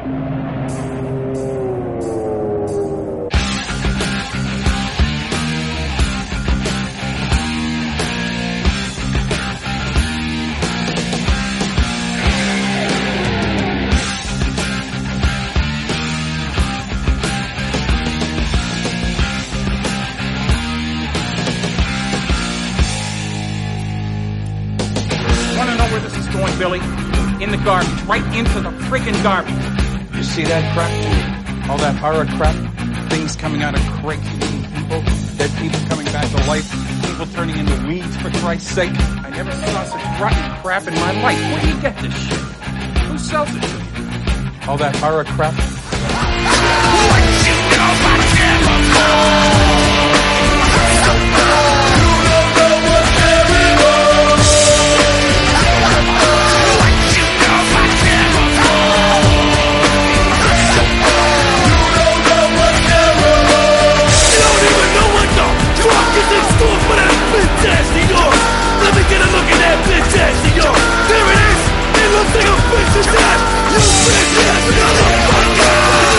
Billy, in the garbage, right into the friggin' garbage. You see that crap, dude? All that horror crap? Things coming out of crates eating people, dead people coming back to life, people turning into weeds, for Christ's sake. I never saw such rotten crap in my life. Where do you get this shit? Who sells it to you? All that horror crap? Let me get a look at that bitch ass of yours. There it is. It looks like a bitch's ass. You bitch ass motherfucker.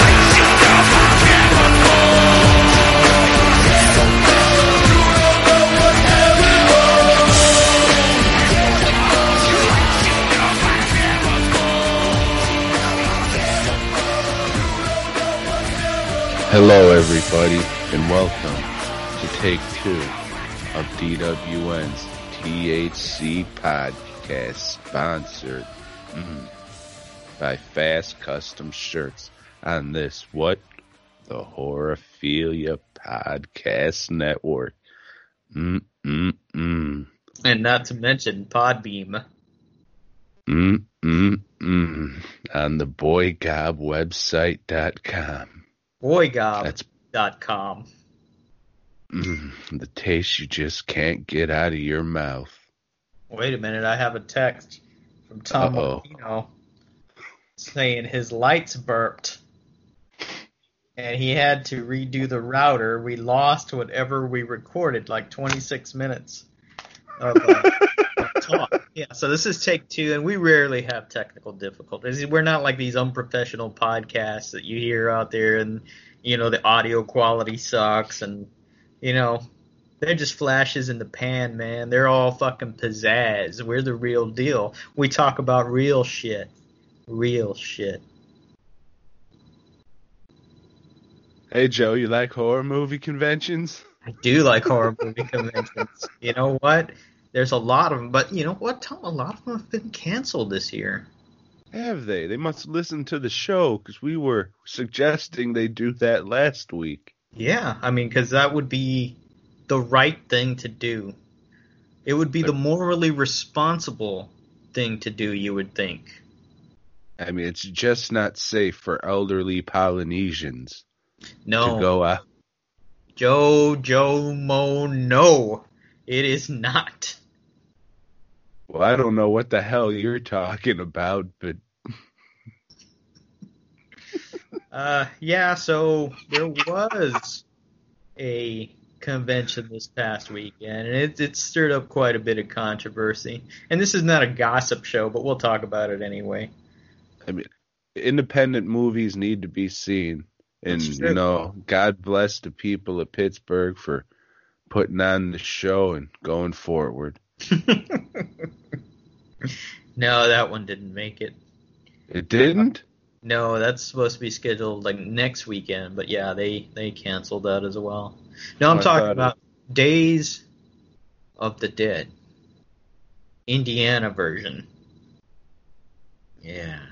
Hello, everybody, and welcome to Take 2 of DWN's THC podcast, sponsored by Fast Custom Shirts on this, the Horophilia Podcast Network. And not to mention Podbeam. On the boygobwebsite.com. Boygob.com. The taste you just can't get out of your mouth. Wait a minute, I have a text from Tom Martino saying his lights burped and he had to redo the router. We lost whatever we recorded, like 26 minutes of talk. Yeah, so this is take 2, and we rarely have technical difficulties. We're not like these unprofessional podcasts that you hear out there, and the audio quality sucks, and they're just flashes in the pan, man. They're all fucking pizzazz. We're the real deal. We talk about real shit. Real shit. Hey, Joe, you like horror movie conventions? I do like horror movie conventions. You know what? There's a lot of them, but you know what, Tom? A lot of them have been canceled this year. Have they? They must listen to the show, because we were suggesting they do that last week. Yeah, I mean, because that would be the right thing to do. It would be the morally responsible thing to do, you would think. I mean, it's just not safe for elderly Polynesians to go out. No, it is not. Well, I don't know what the hell you're talking about, but... so there was a convention this past weekend, and it stirred up quite a bit of controversy. And this is not a gossip show, but we'll talk about it anyway. I mean, independent movies need to be seen. And, God bless the people of Pittsburgh for putting on the show and going forward. No, that one didn't make it. It didn't? No, that's supposed to be scheduled like next weekend, but yeah, they canceled that as well. No, I'm talking about Days of the Dead. Indiana version. Yeah.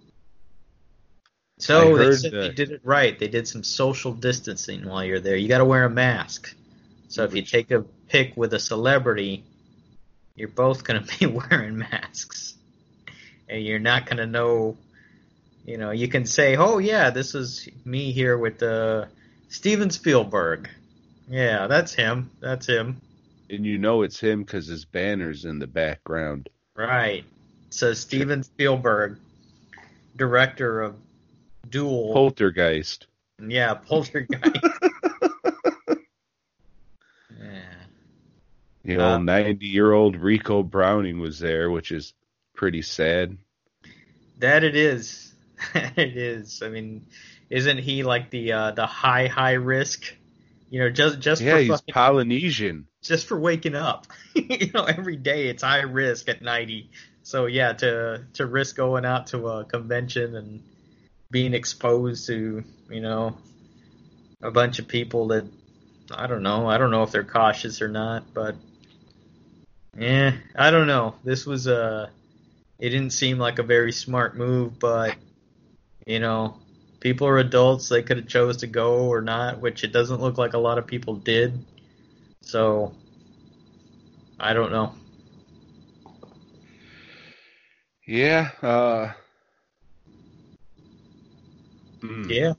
So they said they did it right. They did some social distancing while you're there. You got to wear a mask. So if you take a pic with a celebrity, you're both going to be wearing masks. And you're not going to know, you can say, oh, yeah, this is me here with Steven Spielberg. Yeah, that's him. That's him. And it's him because his banner's in the background. Right. It says Steven Spielberg, director of Duel. Poltergeist. Yeah, Poltergeist. Yeah. 90-year-old Rico Browning was there, which is pretty sad. That it is. It is. I mean, isn't he like the high risk? You know, just Yeah, for he's Polynesian. just for waking up. You know, every day it's high risk at 90. So yeah, to risk going out to a convention and being exposed to, you know, a bunch of people that I don't know if they're cautious or not, but I don't know. This was it didn't seem like a very smart move, but you know, people are adults. They could have chose to go or not, which it doesn't look like a lot of people did. So, I don't know. Yeah. Yeah.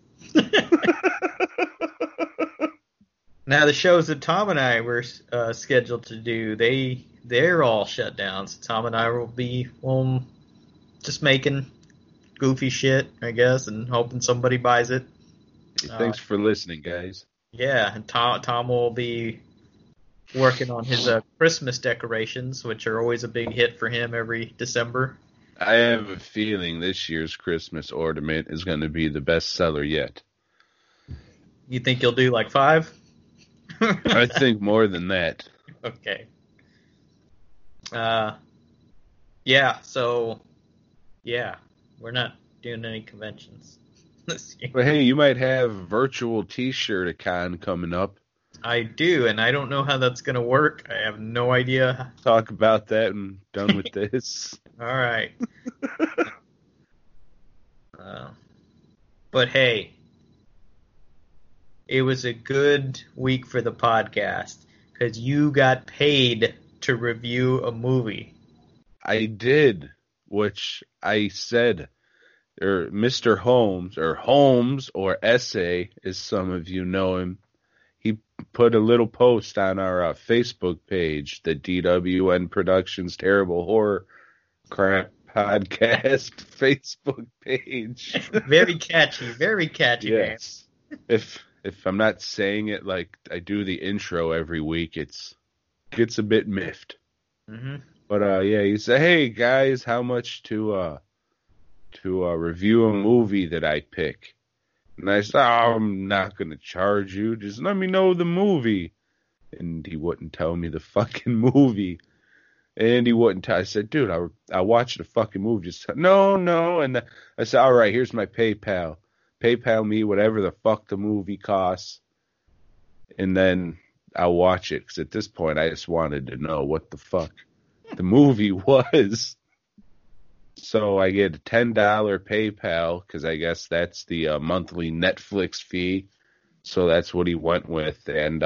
Now the shows that Tom and I were scheduled to do, they're all shut down. So Tom and I will be just making goofy shit, I guess, and hoping somebody buys it. Thanks for listening, guys. Yeah, and Tom will be working on his Christmas decorations, which are always a big hit for him every December. I have a feeling this year's Christmas ornament is going to be the best seller yet. You think you'll do like 5? I think more than that. Okay. Yeah, so, yeah, we're not doing any conventions this year. But hey, you might have a virtual T-shirt-a-con coming up. I do, and I don't know how that's going to work. I have no idea. Talk about that and done with this. All right. But hey, it was a good week for the podcast because you got paid to review a movie. I did, which I said, or Mr. Holmes, or Essay, as some of you know him, he put a little post on our Facebook page, the DWN Productions Terrible Horror Crap Podcast Facebook page. Very catchy, yes. Man. If I'm not saying it like I do the intro every week, gets a bit miffed. Mm-hmm. But yeah, he said, "Hey guys, how much to review a movie that I pick?" And I said, "Oh, I'm not gonna charge you. Just let me know the movie." And he wouldn't tell me the fucking movie. And he wouldn't tell. I said, "Dude, I watched the fucking movie." Just no. And I said, "All right, here's my PayPal. PayPal me whatever the fuck the movie costs, and then I'll watch it." Because at this point, I just wanted to know what the fuck the movie was. So I get a $10 PayPal because I guess that's the monthly Netflix fee. So that's what he went with, and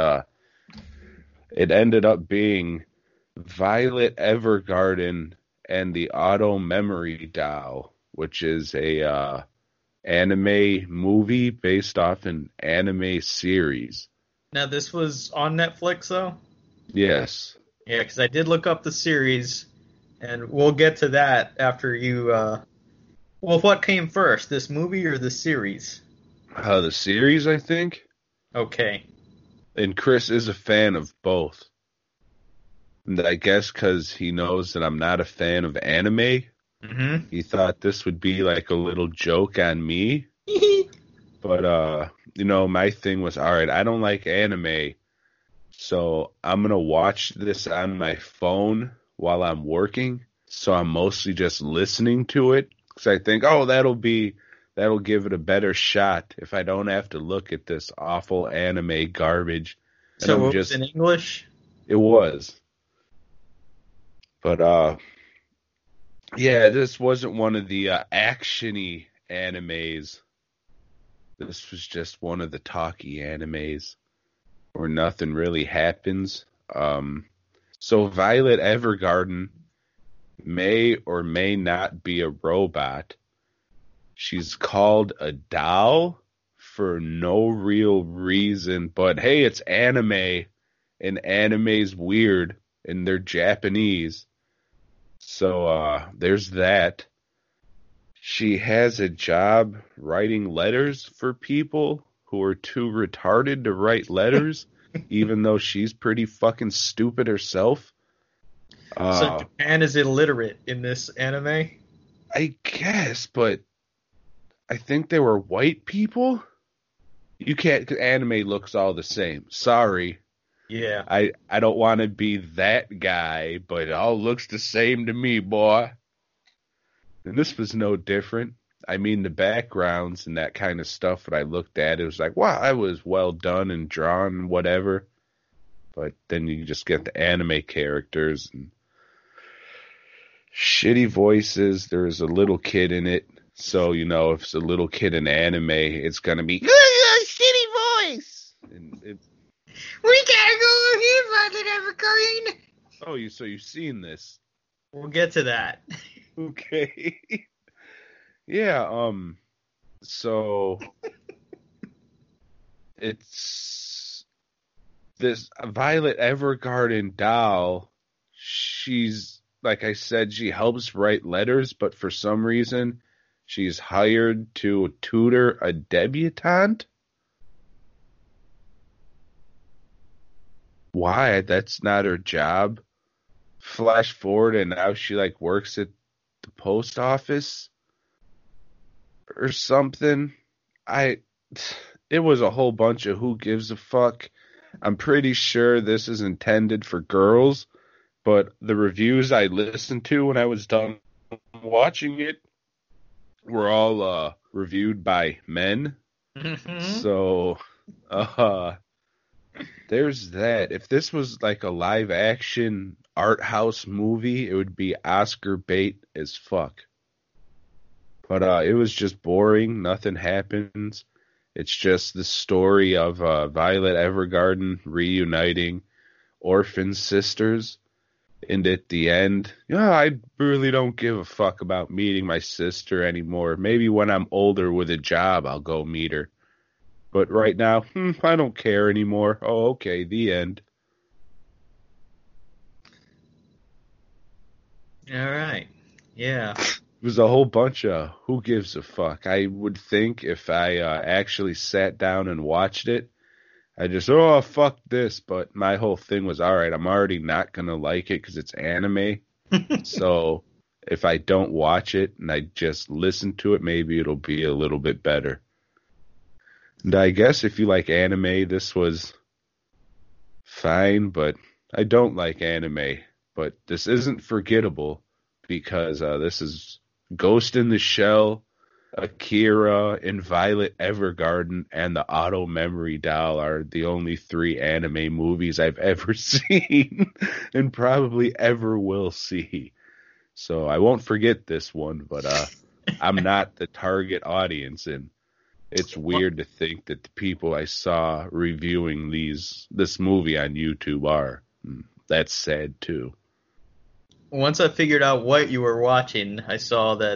it ended up being Violet Evergarden and the Auto Memory Doll, which is a anime movie based off an anime series. Now, this was on Netflix, though? Yes. Yeah, because I did look up the series, and we'll get to that after you... Well, what came first, this movie or the series? The series, I think. Okay. And Chris is a fan of both. And I guess because he knows that I'm not a fan of anime, mm-hmm. He thought this would be like a little joke on me. But, you know, my thing was, all right, I don't like anime, so I'm going to watch this on my phone while I'm working. So I'm mostly just listening to it because I think, oh, that'll give it a better shot if I don't have to look at this awful anime garbage. And so it was in English? It was. But, yeah, this wasn't one of the action-y animes. This was just one of the talky animes where nothing really happens. So Violet Evergarden may or may not be a robot. She's called a doll for no real reason, but hey, it's anime, and anime's weird, and they're Japanese. So there's that. She has a job writing letters for people who are too retarded to write letters, even though she's pretty fucking stupid herself. So Japan is illiterate in this anime? I guess, but I think they were white people. You can't, 'cause anime looks all the same. Sorry. Yeah. I don't want to be that guy, but it all looks the same to me, boy. And this was no different. I mean, the backgrounds and that kind of stuff that I looked at, it was like, wow, I was well done and drawn and whatever. But then you just get the anime characters and shitty voices. There's a little kid in it. So, you know, if it's a little kid in anime, it's going to be, shitty voice. And We gotta go here, Violet Evergreen. oh, so you've seen this. We'll get to that. Okay. Yeah, so it's this Violet Evergarden doll. She's, like I said, she helps write letters, but for some reason she's hired to tutor a debutante. Why? That's not her job. Flash forward and now she like works at the post office or something. It was a whole bunch of who gives a fuck. I'm pretty sure this is intended for girls, but the reviews I listened to when I was done watching it were all reviewed by men. Mm-hmm. So, there's that. If this was like a live action art house movie, it would be Oscar bait as fuck. But it was just boring. Nothing happens. It's just the story of Violet Evergarden reuniting orphan sisters. And at the end, I really don't give a fuck about meeting my sister anymore. Maybe when I'm older with a job, I'll go meet her. But right now, I don't care anymore. Oh, okay, the end. All right. Yeah. It was a whole bunch of who gives a fuck. I would think if I actually sat down and watched it, I just, fuck this. But my whole thing was, all right, I'm already not going to like it because it's anime. So if I don't watch it and I just listen to it, maybe it'll be a little bit better. And I guess if you like anime, this was fine, but I don't like anime. But this isn't forgettable because this is Ghost in the Shell, Akira, and Violet Evergarden, and the Auto Memory Doll are the only 3 anime movies I've ever seen and probably ever will see. So I won't forget this one, but I'm not the target audience, and it's weird to think that the people I saw reviewing this movie on YouTube are. That's sad too. Once I figured out what you were watching, I saw that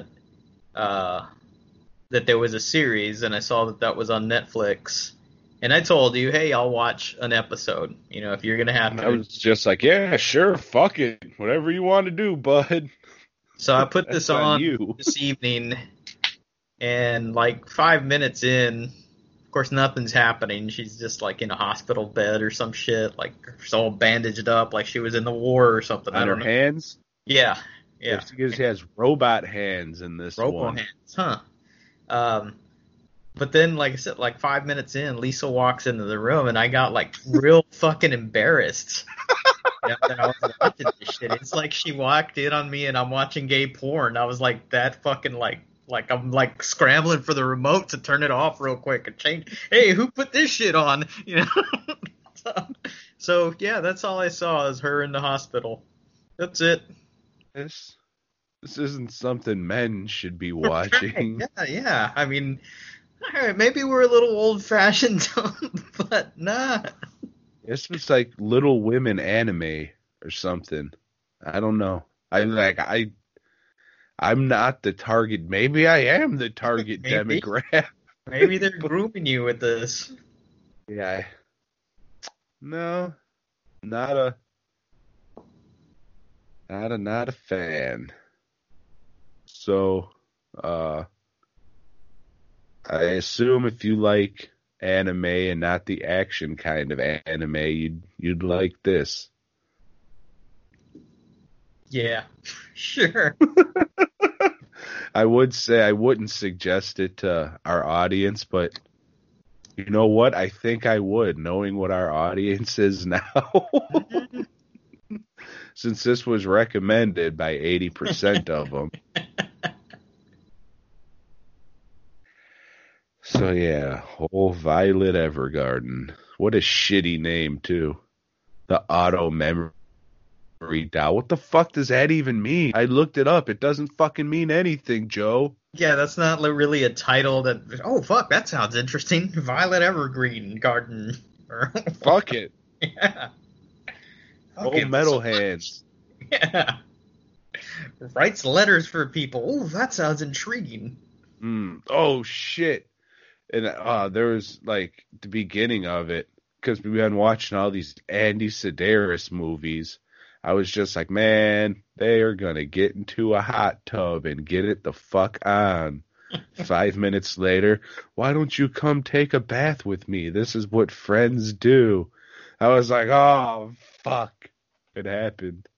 that there was a series, and I saw that was on Netflix. And I told you, hey, I'll watch an episode. You know, if you're gonna have to. I was just like, yeah, sure, fuck it, whatever you want to do, bud. So I put this on you. this evening, and like 5 minutes in, of course, nothing's happening. She's just like in a hospital bed or some shit, like she's all bandaged up, like she was in the war or something. On her hands? Yeah. She has robot hands in this one. Hands, huh? But then, like I said, like 5 minutes in, Lisa walks into the room, and I got like real fucking embarrassed. That I was watching this shit. It's like she walked in on me, and I'm watching gay porn. I was like that fucking like I'm like scrambling for the remote to turn it off real quick and change. Hey, who put this shit on? You know. So yeah, that's all I saw is her in the hospital. That's it. This isn't something men should be watching. Yeah. I mean, all right, maybe we're a little old-fashioned, but nah. This was like Little Women anime or something. I don't know. I'm not the target. Maybe I am the target demographic. Maybe they're grooming you with this. Yeah. No, not a fan. So, I assume if you like anime and not the action kind of anime, you'd like this. Yeah, sure. I would say I wouldn't suggest it to our audience, but you know what? I think I would, knowing what our audience is now. Since this was recommended by 80% of them. So yeah, whole Violet Evergarden. What a shitty name, too. The auto memory doll. What the fuck does that even mean? I looked it up. It doesn't fucking mean anything, Joe. Yeah, that's not really a title that. Oh fuck, that sounds interesting. Violet Evergreen Garden. Fuck it. Yeah. Okay, old metal hands. Yeah. Writes letters for people. Oh, that sounds intriguing. Oh shit. And there was like the beginning of it, because we've been watching all these Andy Sedaris movies. I was just like, man, they are going to get into a hot tub and get it the fuck on. 5 minutes later, why don't you come take a bath with me? This is what friends do. I was like, oh, fuck. It happened.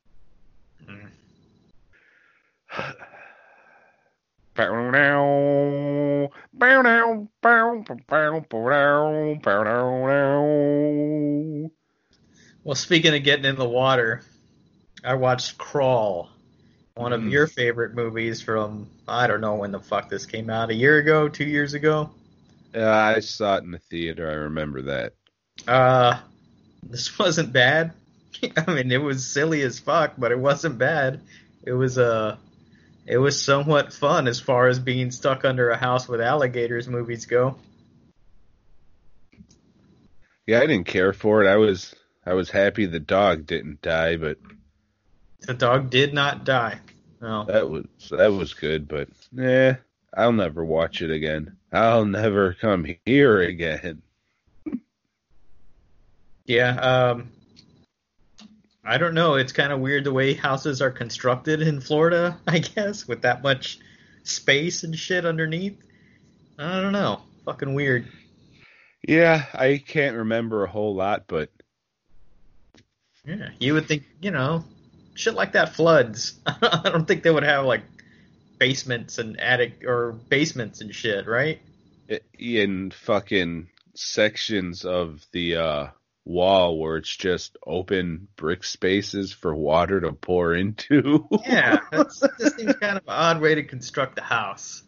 Well, speaking of getting in the water, I watched Crawl, one of your favorite movies from, I don't know when the fuck this came out, a year ago, 2 years ago? I saw it in the theater. I remember that. This wasn't bad. I mean, it was silly as fuck, but it wasn't bad. It was somewhat fun as far as being stuck under a house with alligators movies go. Yeah, I didn't care for it. I was happy the dog didn't die, but the dog did not die. No. That was good, but I'll never watch it again. I'll never come here again. Yeah, I don't know. It's kind of weird the way houses are constructed in Florida, I guess, with that much space and shit underneath. I don't know. Fucking weird. Yeah, I can't remember a whole lot, but yeah, you would think, shit like that floods. I don't think they would have like basements and attic or basements and shit, right? In fucking sections of the wall where it's just open brick spaces for water to pour into. Yeah, this seems kind of an odd way to construct a house.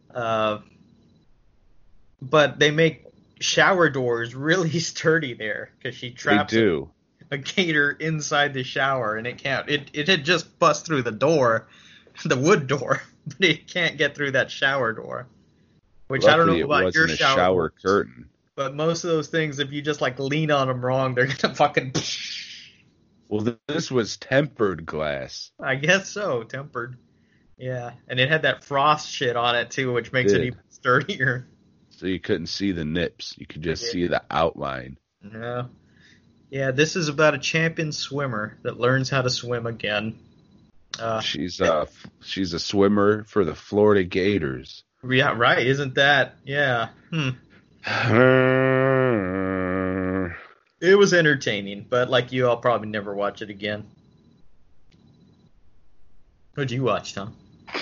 But they make shower doors really sturdy there because she traps a gator inside the shower, and it can't. It had just bust through the door, the wood door, but it can't get through that shower door. Which Luckily, I don't know about your shower curtain. But most of those things, if you just like lean on them wrong, they're gonna fucking. Well, this was tempered glass. I guess so, tempered. Yeah, and it had that frost shit on it too, which makes it even sturdier. So you couldn't see the nips; you could just see the outline. Yeah, yeah. This is about a champion swimmer that learns how to swim again. She's a swimmer for the Florida Gators. Yeah, right. Isn't that? Yeah. It was entertaining, but like you, I'll probably never watch it again. What'd you watch, Tom?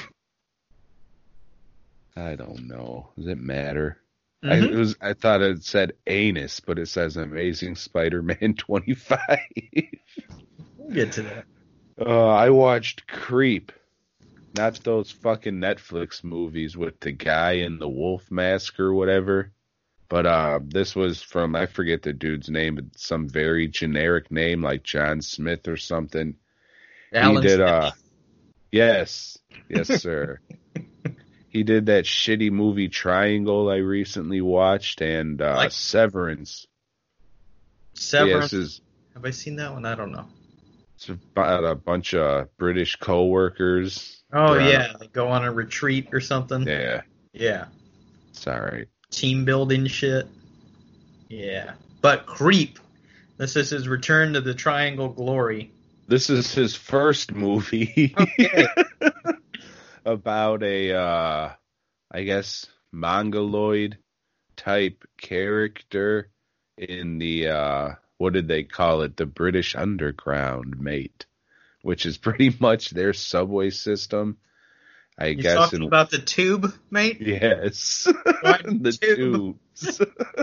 I don't know. Does it matter? Mm-hmm. I thought it said anus, but it says Amazing Spider-Man 25. We'll get to that. I watched Creep. Not those fucking Netflix movies with the guy in the wolf mask or whatever. But this was from, I forget the dude's name, but some very generic name like John Smith or something. Alan he did, Smith. Yes, sir. He did that shitty movie Triangle I recently watched, and Severance. Severance? Yes, have I seen that one? I don't know. It's about a bunch of British co-workers. Oh, yeah. They go on a retreat or something. Yeah. Yeah. It's all right. Team building shit. Yeah. But Creep, this is his return to the Triangle Glory. This is his first movie. Okay. About a, I guess, mongoloid type character in the, what did they call it? The British Underground, mate. Which is pretty much their subway system. I You guess talking about the tube, mate? yes, What the tube? tubes.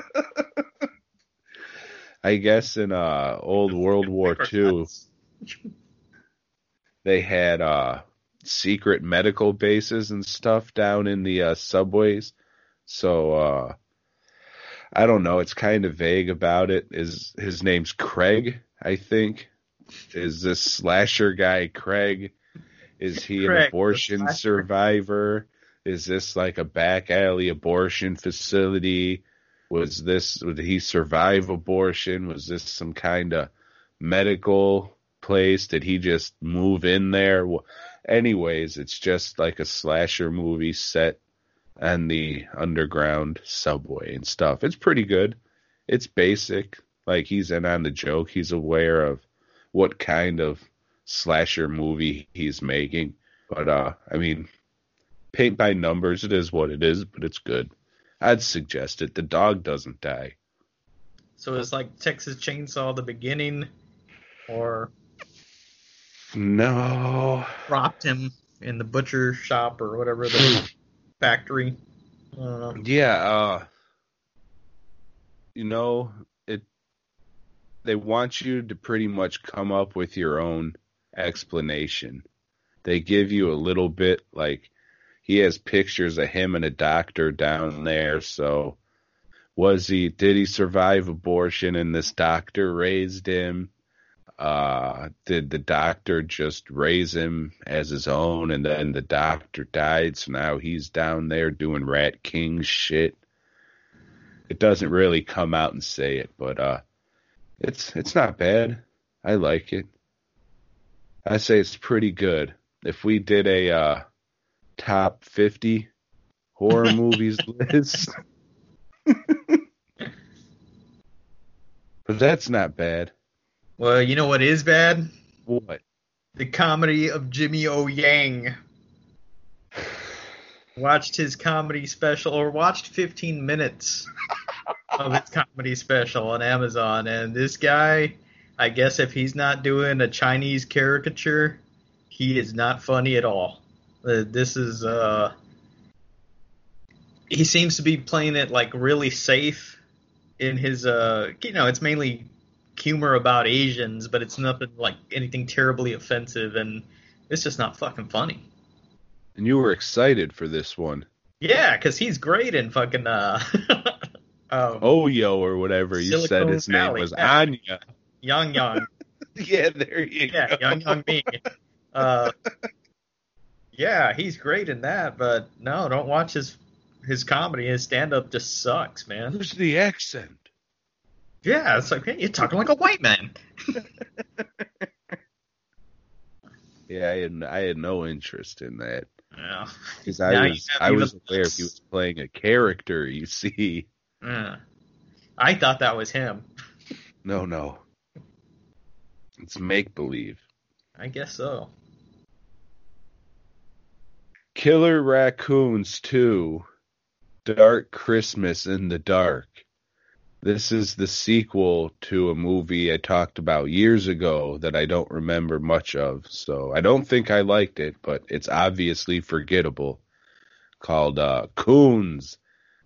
I guess in old World War II, they had secret medical bases and stuff down in the subways. So I don't know. It's kind of vague about it. His name's Craig, I think. Is this slasher guy Craig? Is he Craig, an the abortion slasher. survivor? Is this like a back alley abortion facility? Did he survive abortion? Was this some kind of medical place? Did he just move in there? Anyways, it's just like a slasher movie set on the underground subway and stuff. It's pretty good. It's basic. Like, he's in on the joke. He's aware of what kind of slasher movie he's making. But, I mean, paint by numbers, it is what it is, but it's good. I'd suggest it. The dog doesn't die. So it's like Texas Chainsaw the beginning, or No. dropped him in the butcher shop or whatever, the factory. Yeah, they want you to pretty much come up with your own explanation. They give you a little bit, like, he has pictures of him and a doctor down there, so did he survive abortion and this doctor raised him? Did the doctor just raise him as his own and then the doctor died, so now he's down there doing Rat King shit? It doesn't really come out and say it, but it's not bad. I like it. I say it's pretty good. If we did a top 50 horror movies list, but that's not bad. Well, you know what is bad? What? The comedy of Jimmy O Yang. Watched his comedy special, or watched 15 minutes of his comedy special on Amazon, and this guy, I guess if he's not doing a Chinese caricature, he is not funny at all. This is, he seems to be playing it like really safe in his, it's mainly humor about Asians, but it's nothing like anything terribly offensive, and it's just not fucking funny. And you were excited for this one. Yeah, because he's great in fucking, Oyo or whatever you said Silicon his Valley. name was. Yeah. Anya. Yang. Yeah, there you Yeah, go. Yang Ming. Yeah, he's great in that, but no, don't watch his comedy. His stand-up just sucks, man. Who's the accent? Yeah, it's like, hey, you're talking like a white man. Yeah, I had no interest in that. Yeah. Because Now I you was have I even was aware less. he was playing a character, you see. Yeah. I thought that was him. No. It's make-believe. I guess so. Killer Raccoons 2, Dark Christmas in the Dark. This is the sequel to a movie I talked about years ago that I don't remember much of. So I don't think I liked it, but it's obviously forgettable. Called Coons,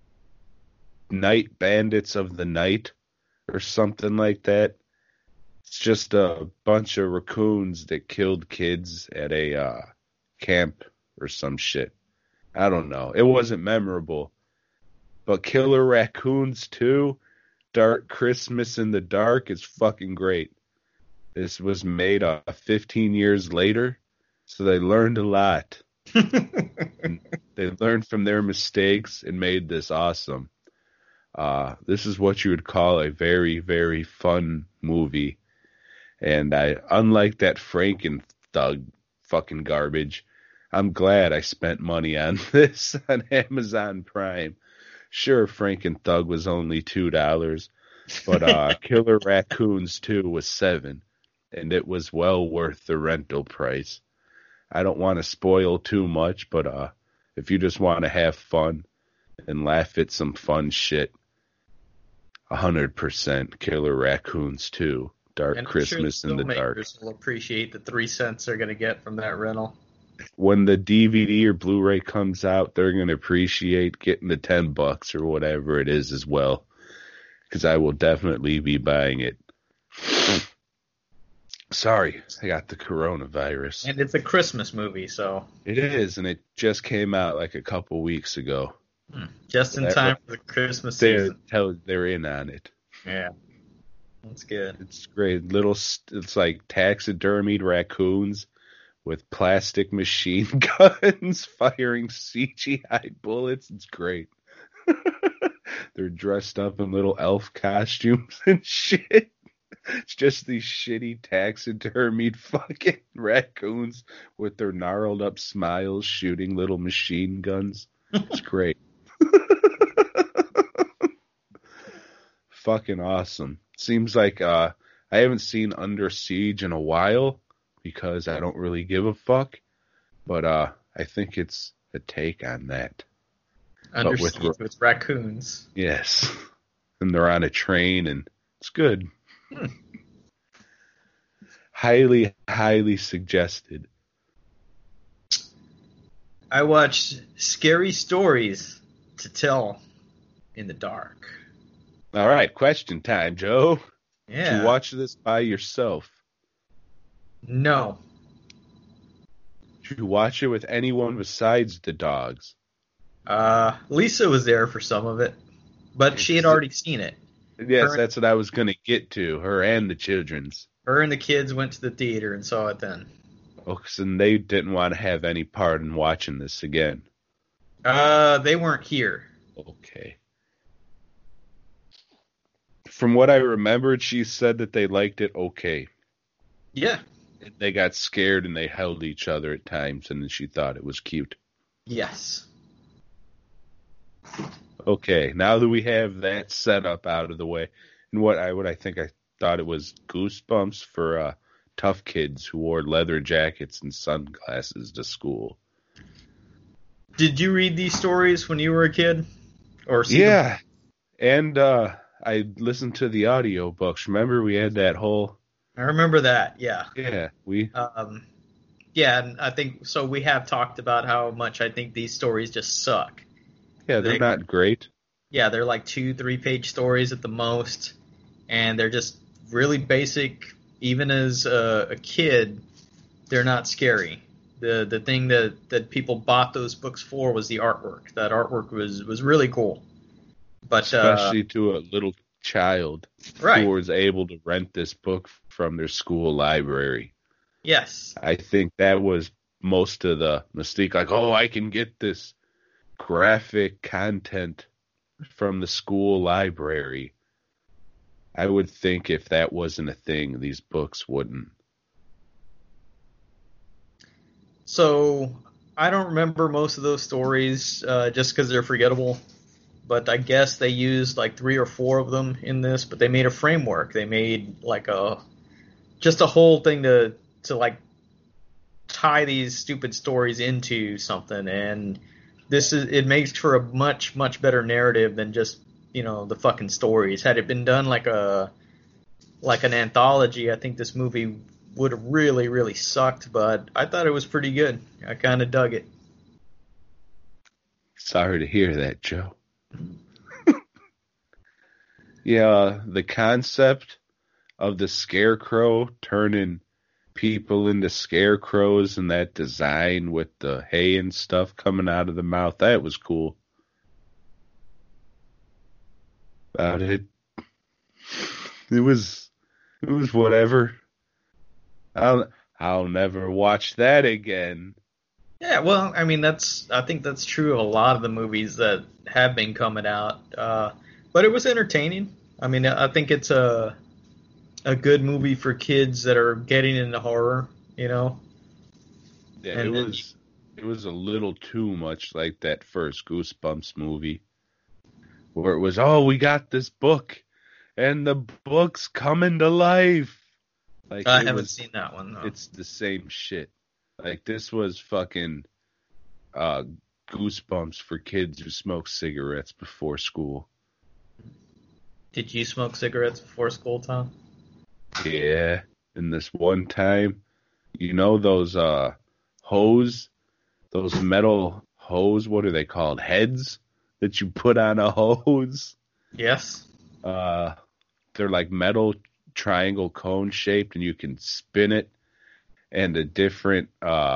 Night Bandits of the Night, or something like that. It's just a bunch of raccoons that killed kids at a camp or some shit. I don't know. It wasn't memorable. But Killer Raccoons 2, Dark Christmas in the Dark is fucking great. This was made 15 years later, so they learned a lot. They learned from their mistakes and made this awesome. This is what you would call a very, very fun movie. And unlike that Franken-Thug fucking garbage, I'm glad I spent money on this on Amazon Prime. Sure, Franken-Thug was only $2, but Killer Raccoons 2 was $7, and it was well worth the rental price. I don't want to spoil too much, but if you just want to have fun and laugh at some fun shit, 100% Killer Raccoons 2, Dark And Christmas I'm in sure the Dark. filmmakers will appreciate the 3 cents they're going to get from that rental. when the DVD or Blu-ray comes out, they're going to appreciate getting the $10 or whatever it is as well. Because I will definitely be buying it. Sorry, I got the coronavirus. And it's a Christmas movie, so. It is, and it just came out like a couple weeks ago. Just in time for the Christmas season. They're in on it. Yeah. That's good. It's great. It's like taxidermied raccoons with plastic machine guns firing CGI bullets. It's great. They're dressed up in little elf costumes and shit. It's just these shitty taxidermied fucking raccoons with their gnarled up smiles shooting little machine guns. It's great. Fucking awesome. Seems like I haven't seen Under Siege in a while because I don't really give a fuck. But I think it's a take on that. Under Siege with raccoons. Yes. And they're on a train and it's good. Highly, highly suggested. I watched Scary Stories to Tell in the Dark. All right, question time, Joe. Yeah. Did you watch this by yourself? No. Did you watch it with anyone besides the dogs? Lisa was there for some of it, but she had already seen it. Yes, that's what I was going to get to. Her and the children's. Her and the kids went to the theater and saw it then. Oh, and they didn't want to have any part in watching this again. They weren't here. Okay. From what I remembered, she said that they liked it okay. Yeah. They got scared and they held each other at times, and she thought it was cute. Yes. Okay, now that we have that setup out of the way, and what I thought it was Goosebumps for tough kids who wore leather jackets and sunglasses to school. Did you read these stories when you were a kid? Or see them? And I listened to the audio books. Remember we had that whole... I remember that, yeah. Yeah, yeah, and I think, so we have talked about how much I think these stories just suck. Yeah, they're not great. Yeah, they're like 2-3 page stories at the most, and they're just really basic. Even as a kid, they're not scary. The thing that people bought those books for was the artwork. That artwork was really cool. But especially to a little child right. who was able to rent this book from their school library. Yes. I think that was most of the mystique. Like, oh, I can get this graphic content from the school library. I would think if that wasn't a thing, these books wouldn't. So, I don't remember most of those stories just because they're forgettable. But I guess they used like 3 or 4 of them in this, but they made a framework. They made like just a whole thing to like tie these stupid stories into something, and it makes for a much, much better narrative than just, the fucking stories. Had it been done like an anthology, I think this movie would have really, really sucked, but I thought it was pretty good. I kind of dug it. Sorry to hear that, Joe. Yeah, the concept of the scarecrow turning people into scarecrows and that design with the hay and stuff coming out of the mouth, that was cool. About it was whatever. I'll never watch that again. Yeah, well, I mean, I think that's true of a lot of the movies that have been coming out. But it was entertaining. I mean, I think it's a good movie for kids that are getting into horror, Yeah, and it was a little too much like that first Goosebumps movie, where it was, oh, we got this book, and the book's coming to life. Like, I haven't seen that one, though. It's the same shit. Like, this was fucking Goosebumps for kids who smoke cigarettes before school. Did you smoke cigarettes before school, Tom? Yeah. And this one time, those hose, those metal hose, what are they called? Heads that you put on a hose. Yes. They're like metal triangle cone shaped, and you can spin it, and a different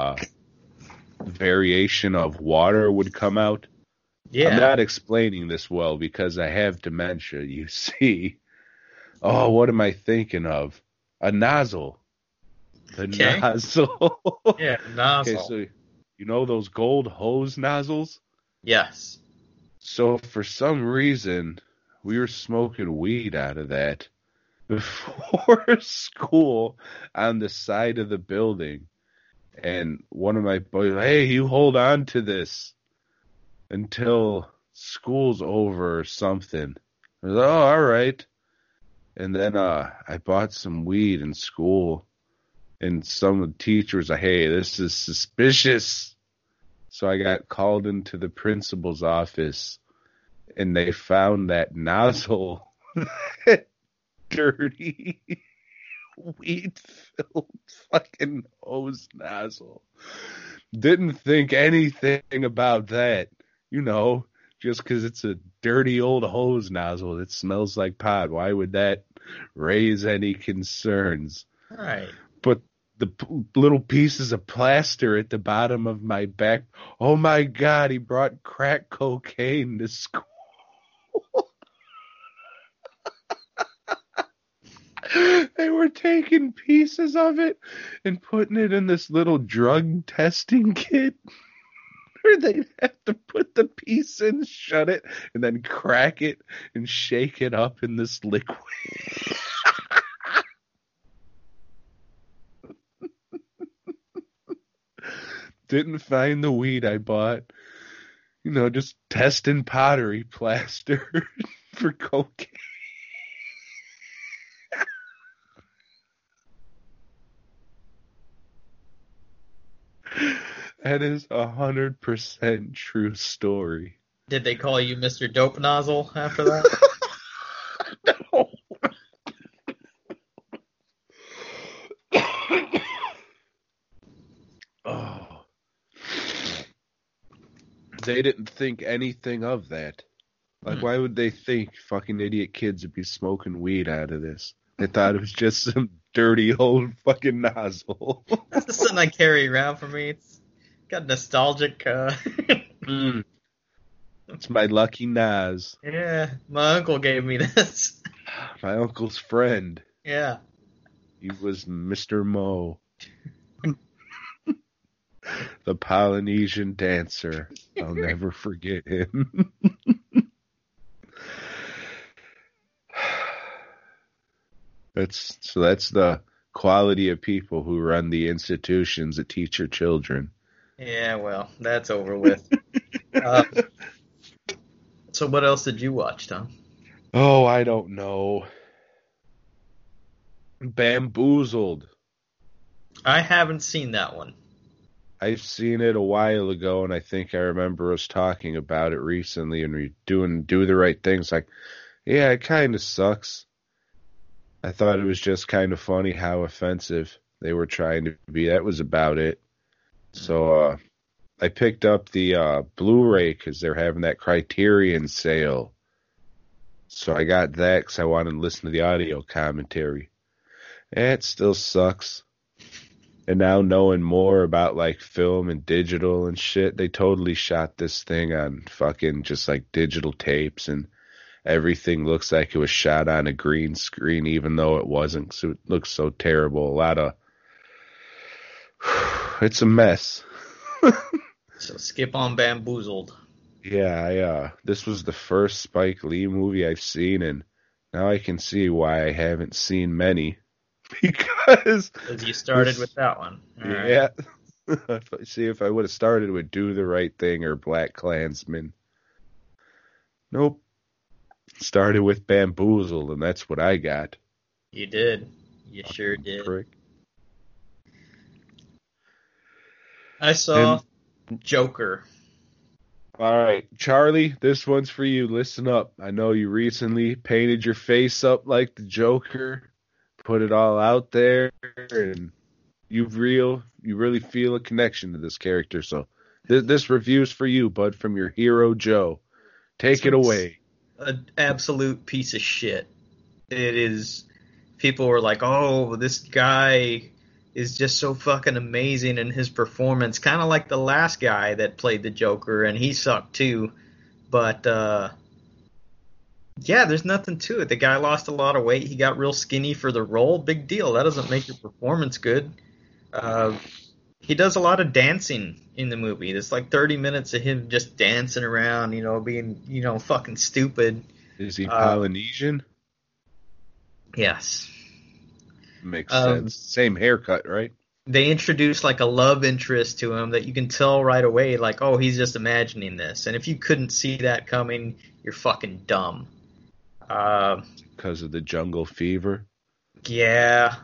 variation of water would come out. Yeah. I'm not explaining this well because I have dementia, you see. Oh, what am I thinking of? A nozzle. The Okay. nozzle. Yeah, nozzle. Okay, so you know those gold hose nozzles? Yes. So for some reason, we were smoking weed out of that before school on the side of the building. And one of my boys, hey, you hold on to this until school's over or something. I was like, oh, all right. And then I bought some weed in school, and some of the teachers like, hey, this is suspicious. So I got called into the principal's office, and they found that nozzle, dirty, weed-filled fucking hose nozzle. Didn't think anything about that, just because it's a dirty old hose nozzle that smells like pot. Why would that raise any concerns? Right. But the little pieces of plaster at the bottom of my back, oh my God, he brought crack cocaine to school. They were taking pieces of it and putting it in this little drug testing kit. Where they'd have to put the piece in, shut it, and then crack it and shake it up in this liquid. Didn't find the weed I bought. Just testing pottery plaster for cocaine. That is 100% true story. Did they call you Mr. Dope Nozzle after that? No. Oh. They didn't think anything of that. Like, why would they think fucking idiot kids would be smoking weed out of this? They thought it was just some dirty old fucking nozzle. That's just something I carry around for me. It's got nostalgic. It's my lucky Nas. Yeah, my uncle gave me this. My uncle's friend. Yeah. He was Mr. Mo. The Polynesian dancer. I'll never forget him. That's the quality of people who run the institutions that teach your children. Yeah, well, that's over with. So what else did you watch, Tom? Oh, I don't know. Bamboozled. I haven't seen that one. I've seen it a while ago, and I think I remember us talking about it recently, and we do the right things. Like, yeah, it kind of sucks. I thought it was just kind of funny how offensive they were trying to be. That was about it. So I picked up the Blu-ray because they're having that Criterion sale. So I got that because I wanted to listen to the audio commentary. It still sucks. And now knowing more about like film and digital and shit, they totally shot this thing on fucking just like digital tapes, and everything looks like it was shot on a green screen, even though it wasn't. So it looks so terrible. It's a mess. So skip on Bamboozled. Yeah, this was the first Spike Lee movie I've seen, and now I can see why I haven't seen many. Because you started with that one. All yeah. Right. See, if I would have started with Do the Right Thing or Black Klansman. Nope. Started with Bamboozled, and that's what I got. You did. You sure did. Prick. I saw Joker. All right, Charlie, this one's for you. Listen up. I know you recently painted your face up like the Joker, put it all out there, and you really feel a connection to this character. So this review's for you, bud, from your hero Joe. Take it away. An absolute piece of shit. It is. People were like, "Oh, this guy is just so fucking amazing in his performance," kind of like the last guy that played the Joker, and he sucked too. But yeah, there's nothing to it. The guy lost a lot of weight. He got real skinny for the role. Big deal. That doesn't make your performance good. He does a lot of dancing in the movie. There's like 30 minutes of him just dancing around, being, fucking stupid. Is he Polynesian? Yes. Makes sense. Same haircut, right? They introduce like a love interest to him that you can tell right away, like, oh, he's just imagining this. And if you couldn't see that coming, you're fucking dumb. Because of the jungle fever? Yeah.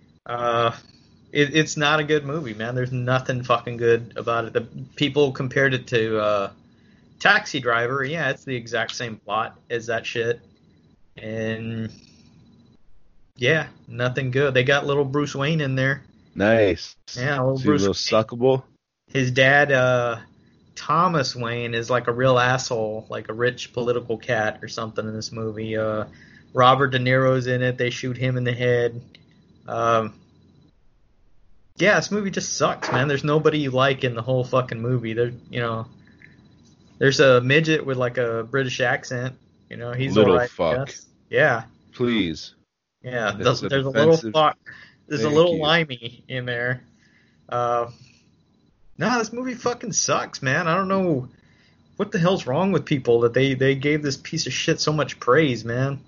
It's not a good movie, man. There's nothing fucking good about it. The people compared it to Taxi Driver. Yeah, it's the exact same plot as that shit. And yeah, nothing good. They got little Bruce Wayne in there. Nice. Yeah, little Is Bruce. He a little suckable? His dad, Thomas Wayne, is like a real asshole, like a rich political cat or something in this movie. Robert De Niro's in it. They shoot him in the head. Yeah, this movie just sucks, man. There's nobody you like in the whole fucking movie. There's a midget with like a British accent. He's little alright, fuck. Yeah. Please. Yeah, That's there's a offensive. little fuck. There's a Thank little you. limey in there. No, this movie fucking sucks, man. I don't know what the hell's wrong with people that they gave this piece of shit so much praise, man.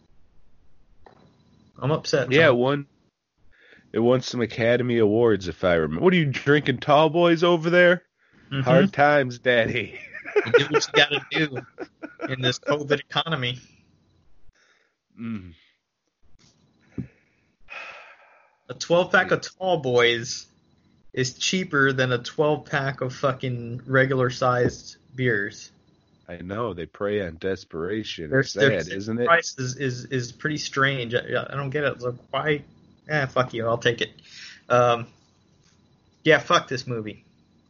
I'm upset. Yeah, Tom. it won some Academy Awards, if I remember. What are you drinking, tall boys over there? Mhm. Hard times, daddy. You do what you gotta do in this COVID economy. Mm. A 12-pack of Tall Boys is cheaper than a 12-pack of fucking regular-sized beers. I know, they prey on desperation. Their It's sad, isn't it? price is pretty strange. I don't get it. Like, why? Fuck you. I'll take it. Yeah, fuck this movie.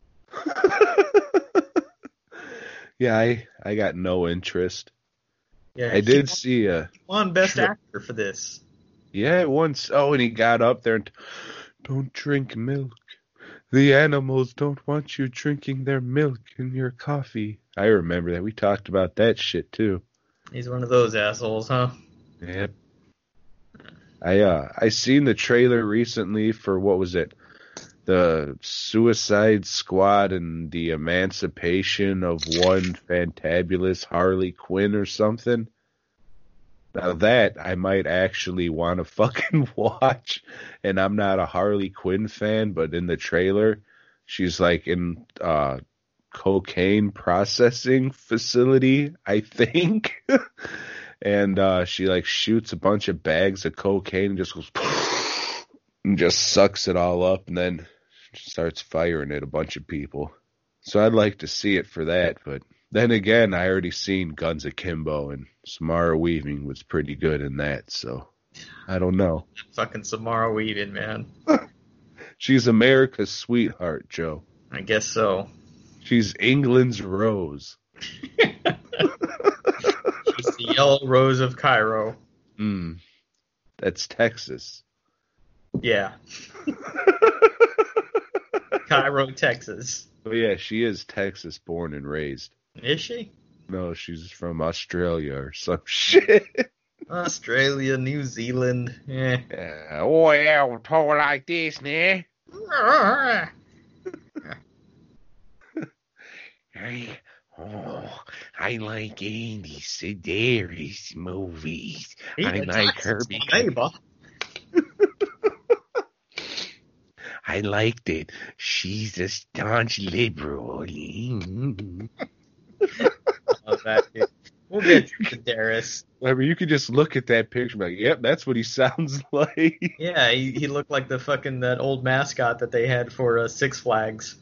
Yeah, I got no interest. Yeah, I did see he won Best Actor for this. Yeah, once. Oh, and he got up there and don't drink milk. The animals don't want you drinking their milk in your coffee. I remember that. We talked about that shit too. He's one of those assholes, huh? Yep. I seen the trailer recently for, what was it? The Suicide Squad and the Emancipation of One Fantabulous Harley Quinn or something. Now that I might actually want to fucking watch, and I'm not a Harley Quinn fan, but in the trailer, she's like in cocaine processing facility, I think. And she like shoots a bunch of bags of cocaine and just goes and just sucks it all up and then starts firing at a bunch of people. So I'd like to see it for that, but then again, I already seen Guns Akimbo and Samara Weaving was pretty good in that, so I don't know. Fucking Samara Weaving, man. She's America's sweetheart, Joe. I guess so. She's England's Rose. She's the Yellow Rose of Cairo. That's Texas. Yeah. Cairo, Texas. Oh yeah, she is Texas born and raised. Is she? No, she's from Australia or some shit. Australia, New Zealand. Yeah. Oh yeah, we're talking like this, nah. I like Andy Sedaris movies. I like Herbie. Neighbor. I liked it. She's a staunch liberal. Oh, that dude. We'll get to Sedaris. I mean, you could just look at that picture and be like, yep, that's what he sounds like. Yeah, he looked like that old mascot that they had for Six Flags.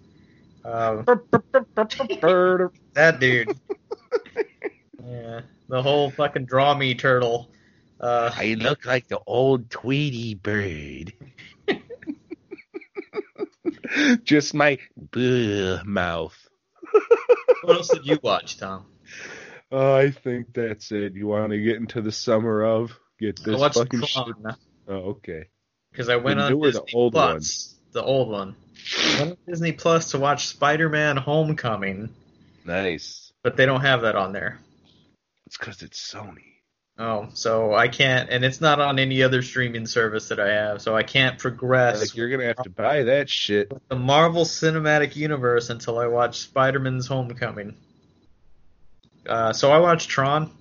That dude. Yeah, the whole fucking draw me turtle. I look like the old Tweety bird. Just my mouth. What else did you watch, Tom? I think that's it. You want to get into the summer of? Get I this watched fucking shit. Tron Oh, okay. because I went The on new or the Disney old Plus, the old one. I went on Disney Plus to watch Spider-Man: Homecoming, Nice. but they don't have that on there. It's because it's Sony. Oh, so I can't, and it's not on any other streaming service that I have, so I can't progress Like, you're going to have to buy that shit. the Marvel Cinematic Universe until I watch Spider-Man's Homecoming. So I watched Tron.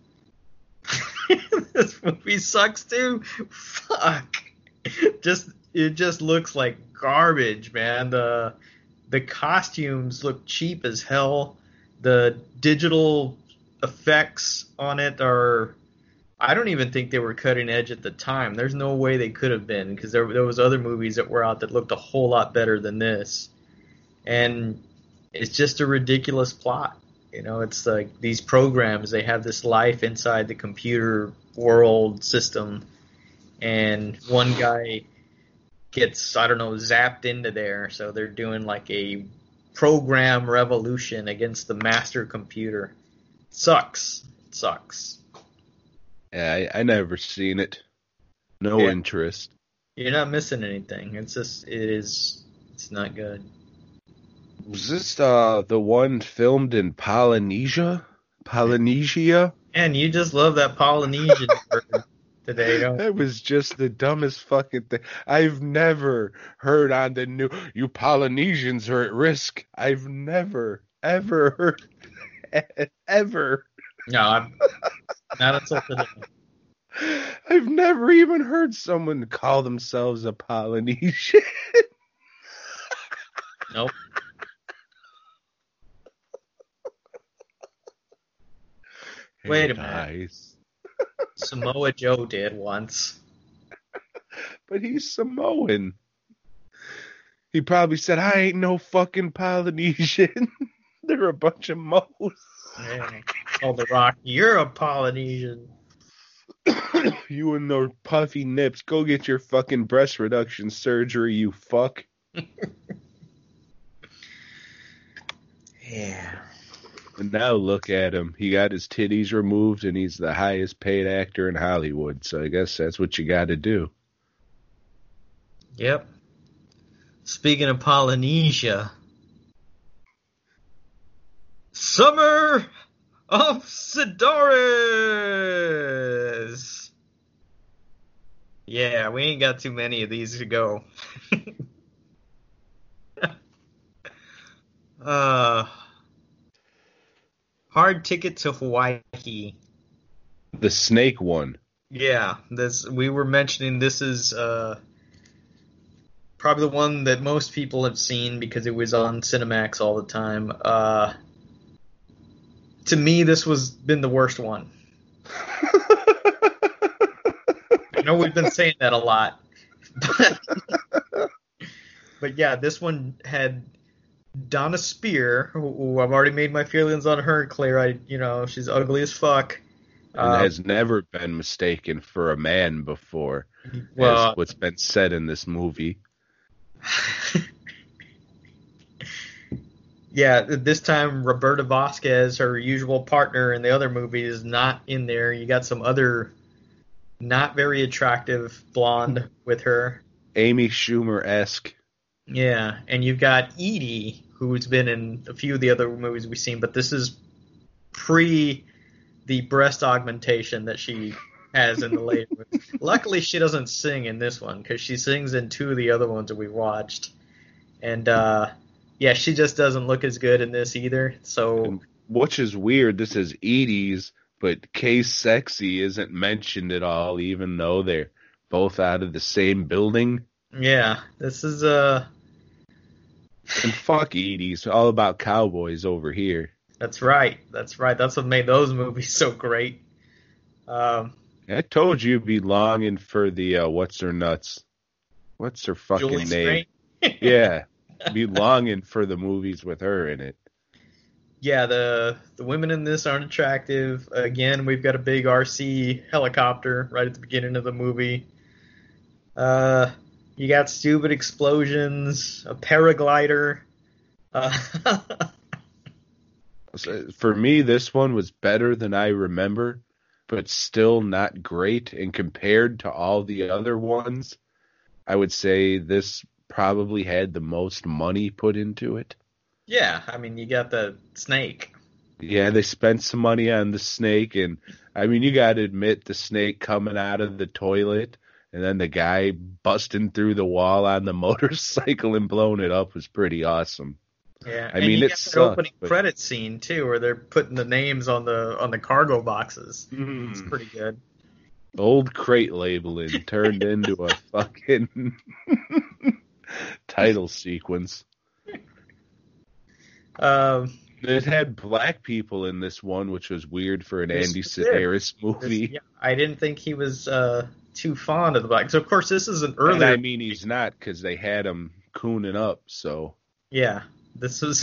This movie sucks too. Fuck. It just looks like garbage, man. The costumes look cheap as hell. The digital effects on it are, I don't even think they were cutting edge at the time. There's no way they could have been, because there was other movies that were out that looked a whole lot better than this. And it's just a ridiculous plot. You know, it's like these programs, they have this life inside the computer world system, and one guy gets, I don't know, zapped into there, so they're doing like a program revolution against the master computer. Sucks. It sucks. Yeah, I never seen it. No Yeah. interest. You're not missing anything. It's not good. Was this the one filmed in Polynesia? Polynesia? And you just love that Polynesian word today, don't you? That was just the dumbest fucking thing. I've never heard on the new, you Polynesians are at risk. I've never, ever heard, ever. No, I'm not until today. I've never even heard someone call themselves a Polynesian. Nope. Wait a minute. Nice. Samoa Joe did once. But he's Samoan. He probably said, I ain't no fucking Polynesian. They're a bunch of moles. Yeah. Told The Rock, you're a Polynesian. You and those puffy nips, go get your fucking breast reduction surgery, you fuck. Yeah. And now look at him. He got his titties removed and he's the highest paid actor in Hollywood. So I guess that's what you got to do. Yep. Speaking of Polynesia, Summer of Sidorus. Yeah, we ain't got too many of these to go. Hard Ticket to Hawaii. The snake one. Yeah, we were mentioning this is probably the one that most people have seen because it was on Cinemax all the time. To me, this was been the worst one. I know we've been saying that a lot, but yeah, this one had Donna Spear, who I've already made my feelings on her clear. She's ugly as fuck. And has never been mistaken for a man before, Well, as what's been said in this movie. yeah, this time Roberta Vasquez, her usual partner in the other movie, is not in there. You got some other not very attractive blonde with her. Amy Schumer-esque. Yeah, and you've got Edie, who's been in a few of the other movies we've seen, but this is pre the breast augmentation that she has in the later movies. Luckily, she doesn't sing in this one, because she sings in two of the other ones that we watched. And, yeah, she just doesn't look as good in this either. So, which is weird. This is Edie's, but Case Sexy isn't mentioned at all, even though they're both out of the same building. yeah, this is, And fuck Edie's, all about cowboys over here. That's right. That's what made those movies so great. I told you you'd be longing for the, what's her nuts? What's her fucking Julie name? Strain? Yeah, be longing for the movies with her in it. Yeah, the women in this aren't attractive. Again, we've got a big RC helicopter right at the beginning of the movie. You got stupid explosions, a paraglider. For me, this one was better than I remember, but still not great. And compared to all the other ones, I would say this probably had the most money put into it. Yeah, I mean, you got the snake. Yeah, they spent some money on the snake, and I mean, you got to admit the snake coming out of the toilet and then the guy busting through the wall on the motorcycle and blowing it up was pretty awesome. Yeah, I mean, you it got sucked, that opening but- credit scene too, where they're putting the names on the cargo boxes. Mm. It's pretty good. Old crate labeling turned into a fucking title sequence. It had black people in this one, which was weird for an Yes, Andy it did. Sedaris movie. Yeah, I didn't think he was too fond of the black. So of course this is an And earlier. I mean, he's not because they had him cooning up. So Yeah, this was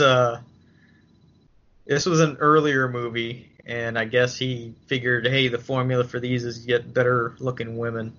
an earlier movie, and I guess he figured, hey, the formula for these is you get better looking women.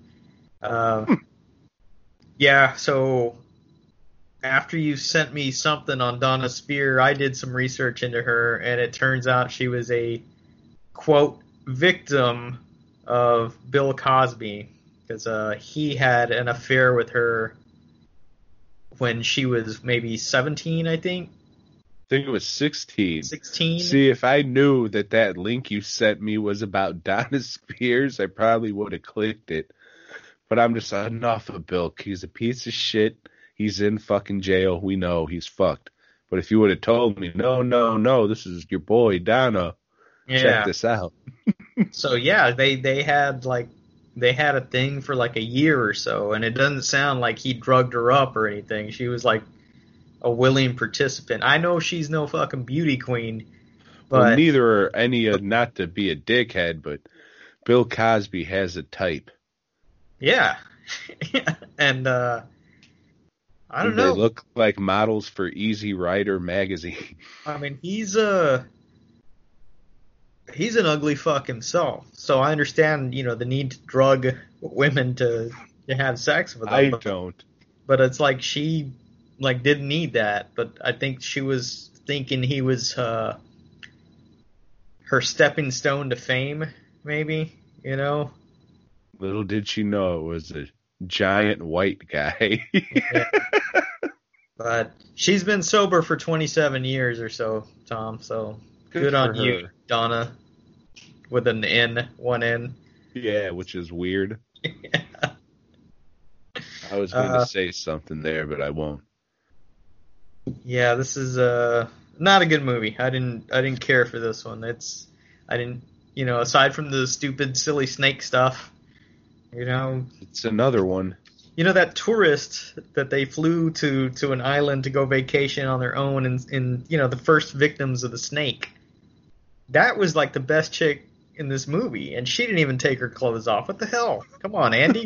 Yeah, so after you sent me something on Donna Spear, I did some research into her, and it turns out she was a, quote, victim of Bill Cosby, because he had an affair with her when she was maybe 17, I think. I think it was 16. 16? See, if I knew that link you sent me was about Donna Spears, I probably would have clicked it. But I'm just enough of Bill. He's a piece of shit. He's in fucking jail. We know he's fucked. But if you would have told me, no, this is your boy Donna. Yeah. Check this out. So yeah, they had a thing for like a year or so, and it doesn't sound like he drugged her up or anything. She was like a willing participant. I know she's no fucking beauty queen, but Well, neither are any, not to be a dickhead, but Bill Cosby has a type. yeah. And I don't know. They look like models for Easy Rider magazine. I mean, he's an ugly fuck himself. So I understand, the need to drug women to have sex with them. I don't. But it's like she didn't need that. But I think she was thinking he was her stepping stone to fame, maybe, Little did she know it was a giant white guy. Yeah. But she's been sober for 27 years or so, Tom. So good on for you, her. Donna, with an N, one N. Yeah, which is weird. I was going to say something there, but I won't. Yeah, this is not a good movie. I didn't care for this one. Aside from the stupid silly snake stuff, It's another one. that tourist that they flew to an island to go vacation on their own, and the first victims of the snake. That was like the best chick in this movie, and she didn't even take her clothes off. What the hell? Come on, Andy.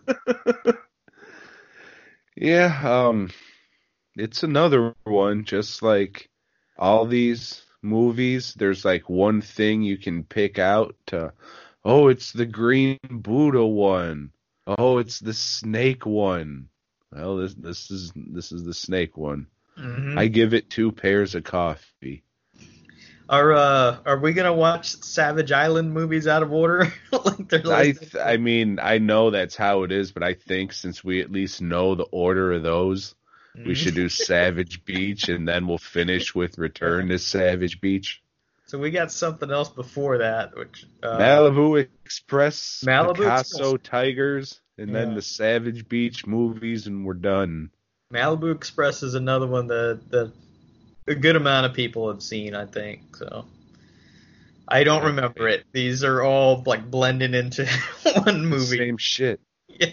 Yeah, it's another one. Just like all these movies, there's like one thing you can pick out to, oh, it's the Green Buddha one. Oh, it's the snake one. Well, this is the snake one. Mm-hmm. I give it 2 pairs of coffee. Are we gonna watch Savage Island movies out of order? Like they're listed? I mean, I know that's how it is, but I think since we at least know the order of those, we should do Savage Beach, and then we'll finish with Return to Savage Beach. So we got something else before that, which Malibu Express, Malibu Picasso Express. Tigers, and then Yeah. the Savage Beach movies, and we're done. Malibu Express is another one that a good amount of people have seen, I think. So I don't remember it. These are all like blended into one movie. Same shit. Yeah.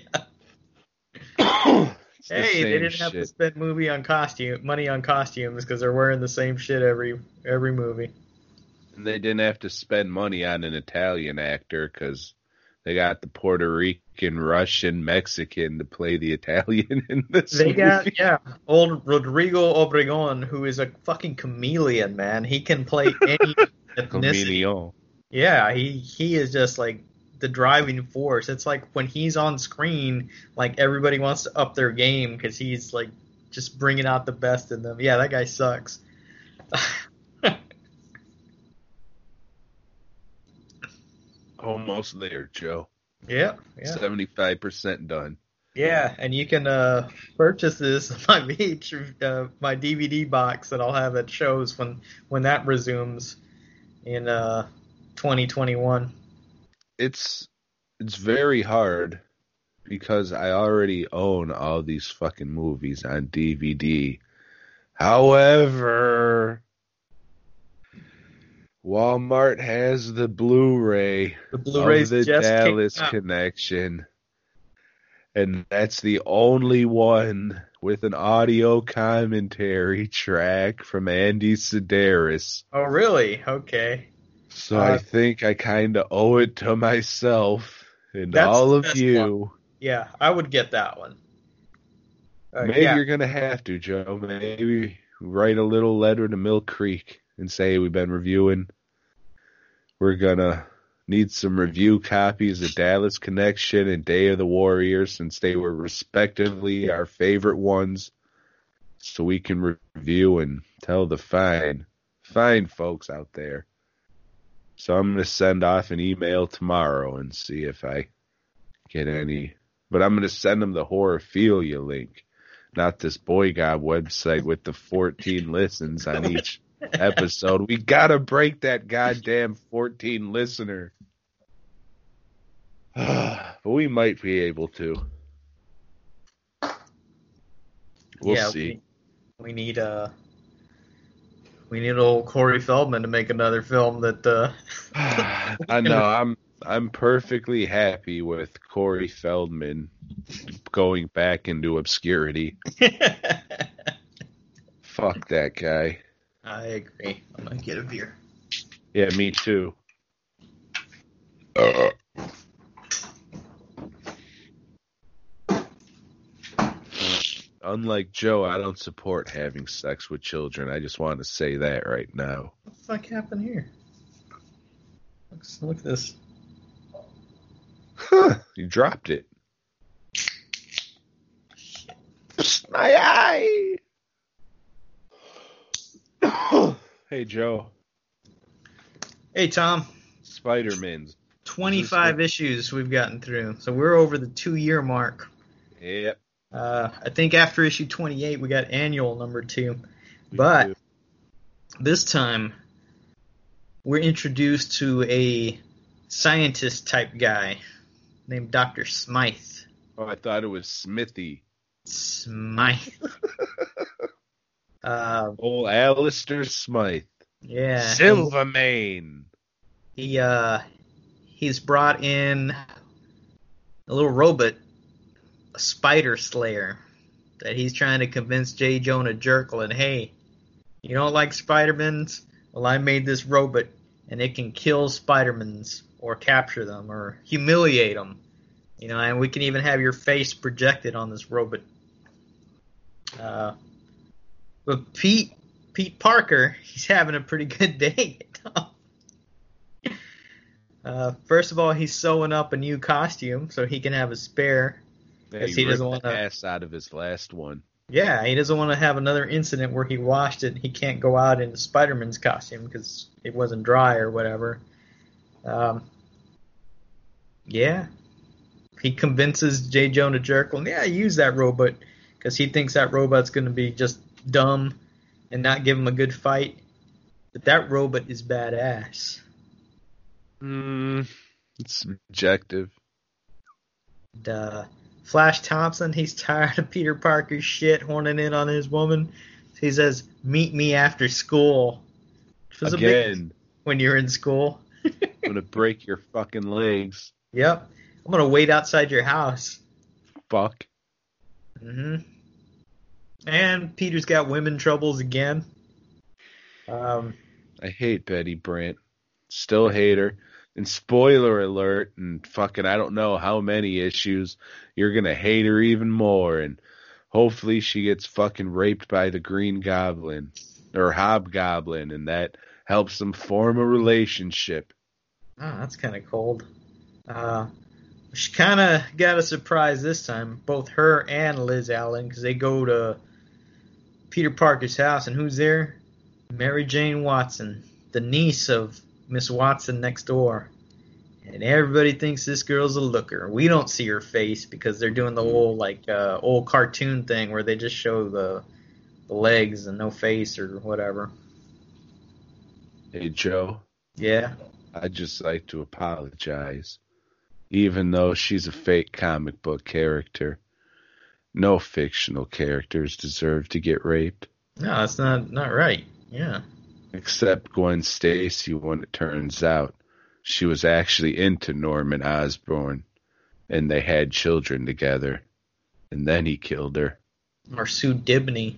It's the Hey, they same didn't have to shit. spend money on costumes because they're wearing the same shit every movie. And they didn't have to spend money on an Italian actor because they got the Puerto Rican, Russian, Mexican to play the Italian in this They movie. got old Rodrigo Obregon, who is a fucking chameleon, man. He can play any ethnicity. Chameleon. Yeah, he is just like the driving force. It's like when he's on screen, like everybody wants to up their game because he's like just bringing out the best in them. Yeah, that guy sucks. Almost there, Joe. Yeah. 75% done. Yeah, and you can purchase this my my DVD box that I'll have at shows when that resumes in 2021. It's very hard because I already own all these fucking movies on DVD. However, Walmart has the Blu-ray of the Dallas Connection. And that's the only one with an audio commentary track from Andy Sedaris. Oh, really? Okay. So I think I kind of owe it to myself and all of you. One. Yeah, I would get that one. Maybe you're going to have to, Joe. Maybe write a little letter to Mill Creek and say we've been reviewing. We're going to need some review copies of Dallas Connection and Day of the Warrior since they were respectively our favorite ones, so we can review and tell the fine folks out there. So I'm going to send off an email tomorrow and see if I get any. But I'm going to send them the Horophilia link, not this Boy Gob website with the 14 listens on each episode. We got to break that goddamn 14 listener. But we might be able to. We'll see. We need old Corey Feldman to make another film that I know I'm perfectly happy with Corey Feldman going back into obscurity. Fuck that guy. I agree. I'm gonna get a beer. Yeah, me too. Unlike Joe, I don't support having sex with children. I just want to say that right now. What the fuck happened here? Look at this. Huh, you dropped it. My eye! Hey, Joe. Hey, Tom. Spider-Man's. 25 issues we've gotten through. So we're over the 2-year mark. Yep. I think after issue 28, we got annual number 2. But this time, we're introduced to a scientist-type guy named Dr. Smythe. Oh, I thought it was Smithy. Smythe. Old Alistair Smythe. Yeah. Silvermane. He's brought in a little robot, a spider slayer, that he's trying to convince J. Jonah Jameson, hey, you don't like Spider-Mans? Well, I made this robot, and it can kill Spider-Mans or capture them or humiliate them. You know, and we can even have your face projected on this robot. But Pete Parker, he's having a pretty good day. First of all, he's sewing up a new costume so he can have a spare. Yeah, he doesn't want the ass out of his last one. Yeah, he doesn't want to have another incident where he washed it and he can't go out in Spider-Man's costume because it wasn't dry or whatever. Yeah. He convinces J. Jonah Jameson, yeah, use that robot, because he thinks that robot's going to be just dumb and not give him a good fight. But that robot is badass. It's subjective. And, Flash Thompson, he's tired of Peter Parker's shit horning in on his woman. He says, meet me after school. Which was Again. A big when you're in school. I'm going to break your fucking legs. Yep. I'm going to wait outside your house. Fuck. Mm-hmm. And Peter's got women troubles again. I hate Betty Brant. Still hate her. And spoiler alert, and fucking I don't know how many issues, you're going to hate her even more. And hopefully she gets fucking raped by the Green Goblin. Or Hobgoblin. And that helps them form a relationship. Oh, that's kind of cold. She kind of got a surprise this time, both her and Liz Allen, because they go to Peter Parker's house, and who's there? Mary Jane Watson, the niece of Miss Watson next door. And everybody thinks this girl's a looker. We don't see her face because they're doing the whole old cartoon thing where they just show the legs and no face or whatever. Hey, Joe. Yeah. I'd just like to apologize. Even though she's a fake comic book character, no fictional characters deserve to get raped. No, that's not right. Yeah. Except Gwen Stacy, when it turns out she was actually into Norman Osborn, and they had children together, and then he killed her. Or Sue Dibney.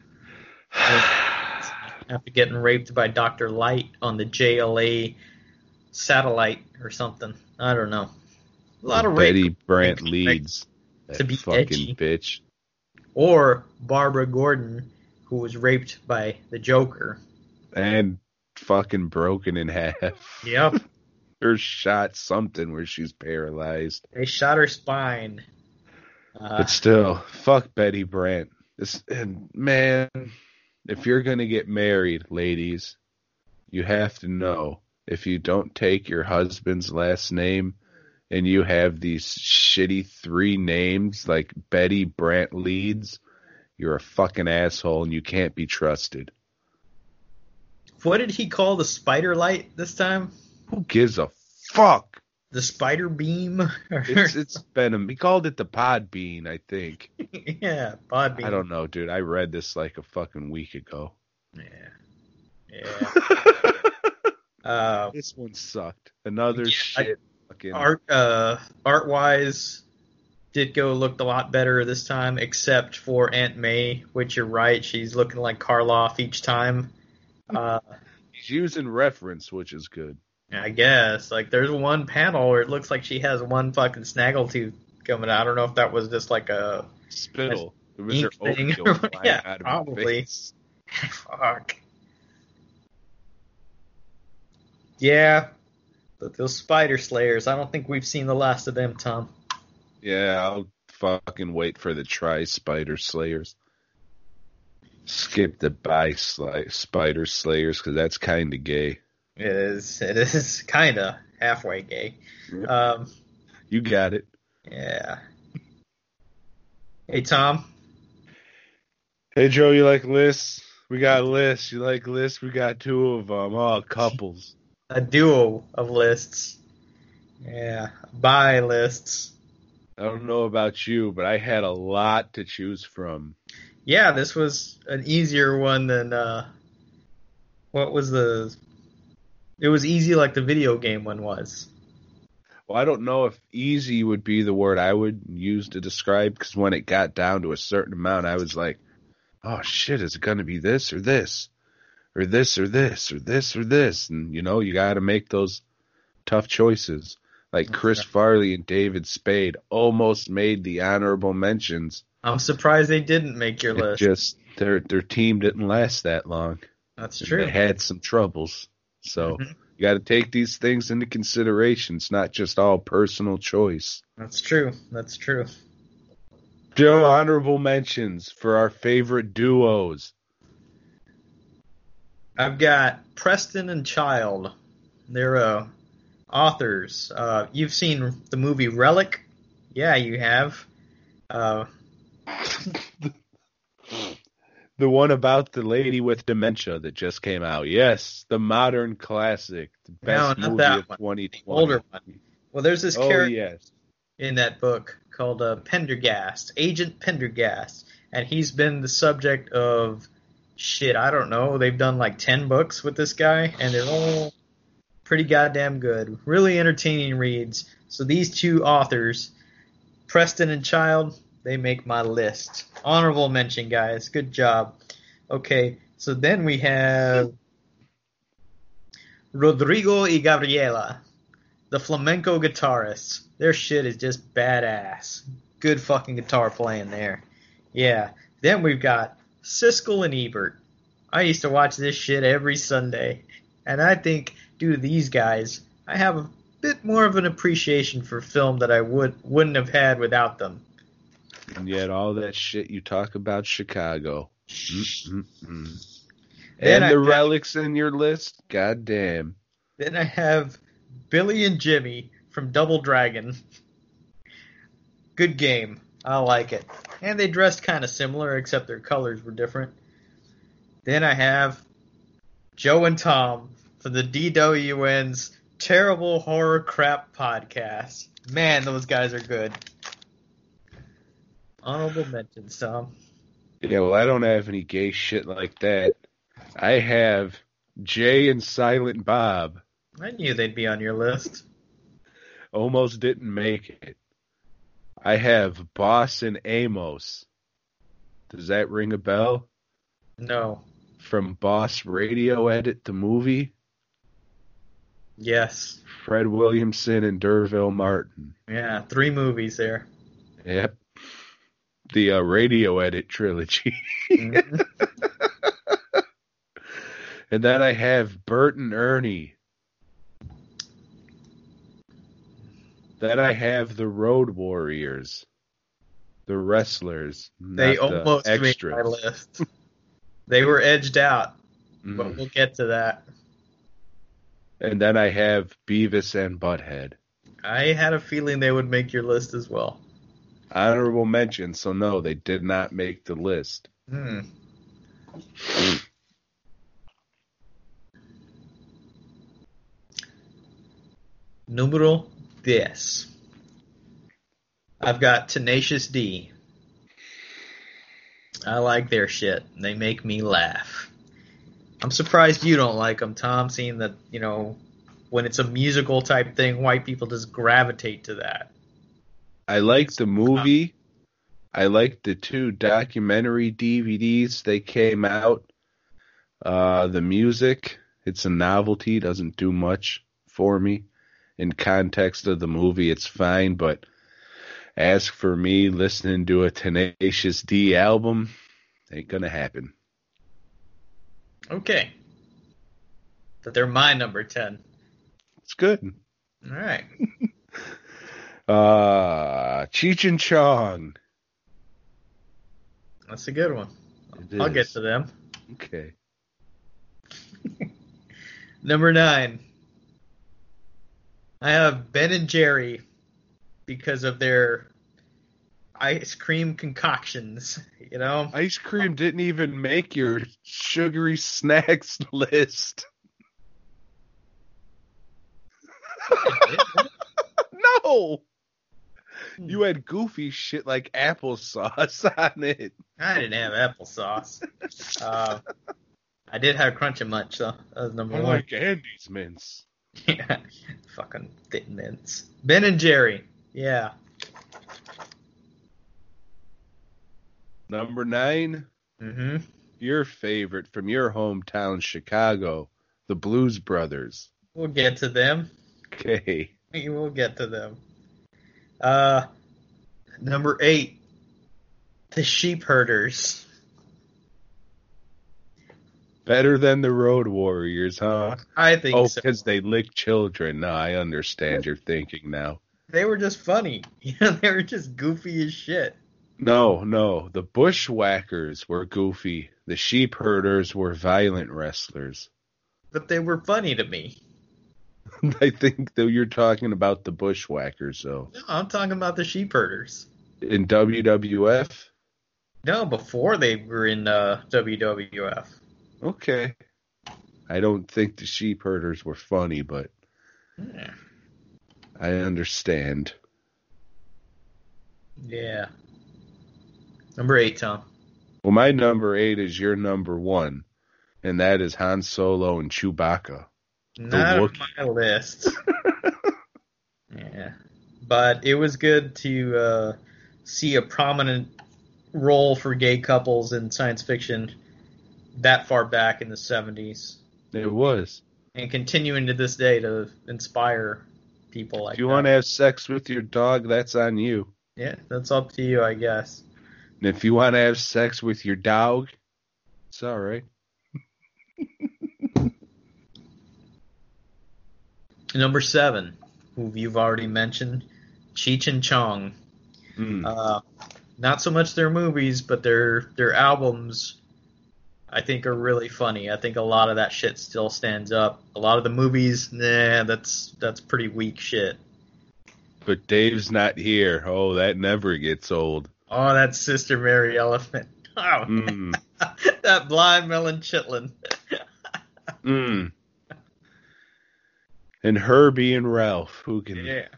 After getting raped by Dr. Light on the JLA satellite or something. I don't know. A lot of rape. Betty Brant Leeds. To be fucking edgy. bitch. Or Barbara Gordon, who was raped by the Joker. And fucking broken in half. Yep. Or shot something where she's paralyzed. They shot her spine. But still, fuck Betty Brant. And man, if you're going to get married, ladies, you have to know, if you don't take your husband's last name and you have these shitty 3 names like Betty Brant Leeds, you're a fucking asshole and you can't be trusted. What did he call the spider light this time? Who gives a fuck? The spider beam? It's Venom. He called it the pod bean, I think. Yeah, pod beam. I don't know, dude. I read this like a fucking week ago. Yeah. This one sucked. Another shit. Fucking Art-wise, Ditko looked a lot better this time, except for Aunt May, which you're right, she's looking like Karloff each time. He's using reference, which is good. I guess. Like, there's one panel where it looks like she has one fucking snaggletooth coming out. I don't know if that was just like a spittle. It was ink her thing. oatmeal flying Yeah, out of her probably. face. Fuck. Yeah. But those spider slayers, I don't think we've seen the last of them, Tom. Yeah, I'll fucking wait for the Tri-Spider Slayers. Skip the Spider Slayers, because that's kind of gay. It is kind of halfway gay. Yep. You got it. Yeah. Hey, Tom. Hey, Joe, you like lists? We got lists. You like lists? We got 2 of them. Oh, couples. A duo of lists. Yeah. Buy lists. I don't know about you, but I had a lot to choose from. Yeah, this was an easier one than, what was the... It was easy like the video game one was. Well, I don't know if easy would be the word I would use to describe, because when it got down to a certain amount, I was like, oh shit, is it going to be this or this? Or this or this or this or this? And, you know, you got to make those tough choices. Like Chris Farley and David Spade almost made the honorable mentions. I'm surprised they didn't make your list. Just their team didn't last that long. That's true. They had some troubles. So you got to take these things into consideration. It's not just all personal choice. That's true. That's true. Joe, honorable mentions for our favorite duos. I've got Preston and Child. They're authors. You've seen the movie Relic? Yeah, you have. The one about the lady with dementia that just came out. Yes, the modern classic. The best movie of 2020. Older one. Well, there's this character yes. in that book called Pendergast, Agent Pendergast. And he's been the subject of, I don't know, they've done like 10 books with this guy, and they're all pretty goddamn good. Really entertaining reads. So these 2 authors, Preston and Child, they make my list. Honorable mention, guys. Good job. Okay, so then we have Rodrigo y Gabriela, the flamenco guitarists. Their shit is just badass. Good fucking guitar playing there. Yeah. Then we've got Siskel and Ebert. I used to watch this shit every Sunday. And I think, dude, these guys, I have bit more of an appreciation for film that I wouldn't have had without them. And yet all that shit you talk about Chicago. Then And I the have- relics in your list? God damn. Then I have Billy and Jimmy from Double Dragon. Good game. I like it. And they dressed kind of similar, except their colors were different. Then I have Joe and Tom from the DWN's Terrible Horror Crap podcast. Man, those guys are good. Honorable mentions, Tom. Yeah, well, I don't have any gay shit like that. I have Jay and Silent Bob. I knew they'd be on your list. Almost didn't make it. I have Boss and Amos. Does that ring a bell? No. From Boss Radio Edit, the movie? Yes. Fred Williamson and D'Urville Martin. Yeah, 3 movies there. Yep. The Radio Edit trilogy. Mhm. And then I have Bert and Ernie. Then I have the Road Warriors. The wrestlers. They not the almost made extras. my list. They were edged out, but Mm. we'll get to that. And then I have Beavis and Butthead. I had a feeling they would make your list as well. Honorable mention, so no, they did not make the list. Numero 10. I've got Tenacious D. I like their shit. They make me laugh. I'm surprised you don't like them, Tom, seeing that, you know, when it's a musical type thing, white people just gravitate to that. I like the movie. I like the 2 documentary DVDs they came out. The music, it's a novelty, doesn't do much for me. In context of the movie, it's fine, but as for me listening to a Tenacious D album, ain't gonna happen. Okay. But they're my number 10. It's good. All right. Cheech and Chong. That's a good one. It I'll get is. to them. Okay. Number 9. I have Ben and Jerry because of their ice cream concoctions, you know? Ice cream didn't even make your sugary snacks list. No! You had goofy shit like applesauce on it. I didn't have applesauce. I did have Crunch and Munch, though. That was number I 1. like Andy's mints. Yeah. Fucking Thin Mints. Ben and Jerry. Yeah. Number 9, Mm-hmm. your favorite from your hometown, Chicago, the Blues Brothers. We'll get to them. Okay. We will get to them. Number 8. The Sheep Herders. Better than the Road Warriors, huh? I think Oh, so. because they lick children. No, I understand your thinking now. They were just funny. You know, they were just goofy as shit. No. The Bushwhackers were goofy. The Sheep Herders were violent wrestlers. But they were funny to me. I think that you're talking about the Bushwhackers, though. No, I'm talking about the Sheep Herders. In WWF? No, before they were in WWF. Okay. I don't think the Sheep Herders were funny, but Yeah. I understand. Yeah. Number 8, Tom. Well, my number 8 is your number 1, and that is Han Solo and Chewbacca. Not on Wookiee. my list. Yeah. But it was good to see a prominent role for gay couples in science fiction that far back in the 70s. It was. And continuing to this day to inspire people like If you that. want to have sex with your dog, that's on you. Yeah, that's up to you, I guess. And if you want to have sex with your dog, it's all right. Number 7, who you've already mentioned, Cheech and Chong. Not so much their movies, but their albums, I think, are really funny. I think a lot of that shit still stands up. A lot of the movies, that's pretty weak shit. But Dave's Not Here. Oh, that never gets old. Oh, that Sister Mary Elephant. Oh, that blind Melon Chitlin. And Herbie and Ralph. Who can... Yeah.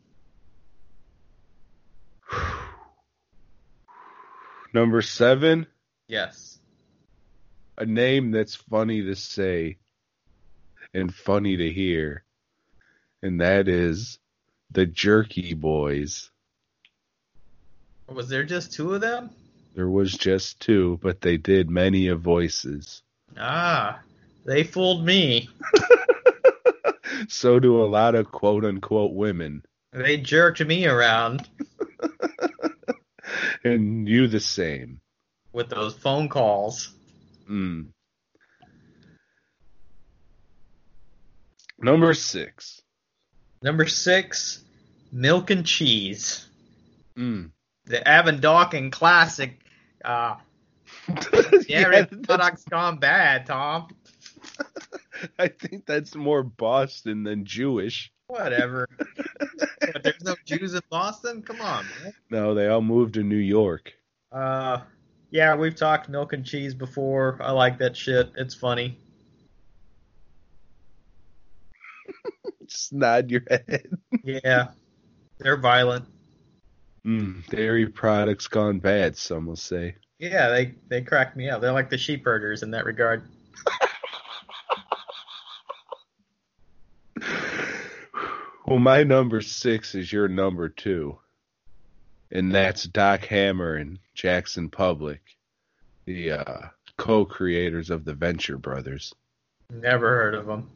Number 7. Yes. A name that's funny to say and funny to hear. And that is the Jerky Boys. Was there just 2 of them? There was just 2, but they did many of voices. Ah, they fooled me. So do a lot of quote-unquote women. They jerked me around. And you the same. With those phone calls. Number 6. Number 6, Milk and Cheese. The Avondalken classic. Products gone bad, Tom. I think that's more Boston than Jewish. Whatever. But there's no Jews in Boston? Come on, man. No, they all moved to New York. Yeah, we've talked Milk and Cheese before. I like that shit. It's funny. Just nod your head. Yeah. They're violent. Dairy products gone bad, some will say. Yeah, they crack me up. They're like the sheep herders in that regard. Well, my number 6 is your number 2. And that's Doc Hammer and Jackson Public, the co-creators of the Venture Brothers. Never heard of them.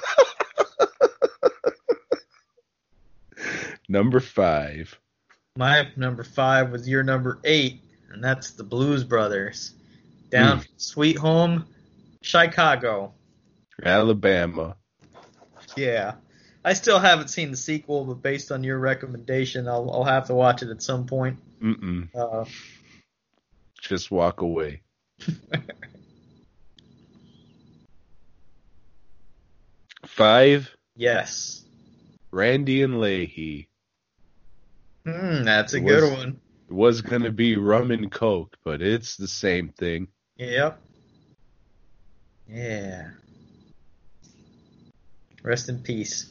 Number 5. My number 5 was your number 8, and that's the Blues Brothers. Down from Sweet Home, Chicago. Alabama. Yeah. I still haven't seen the sequel, but based on your recommendation, I'll have to watch it at some point. Just walk away. 5. Yes. Randy and Leahy. That's a good one. It was going to be rum and coke, but it's the same thing. Yep. Yeah. Rest in peace.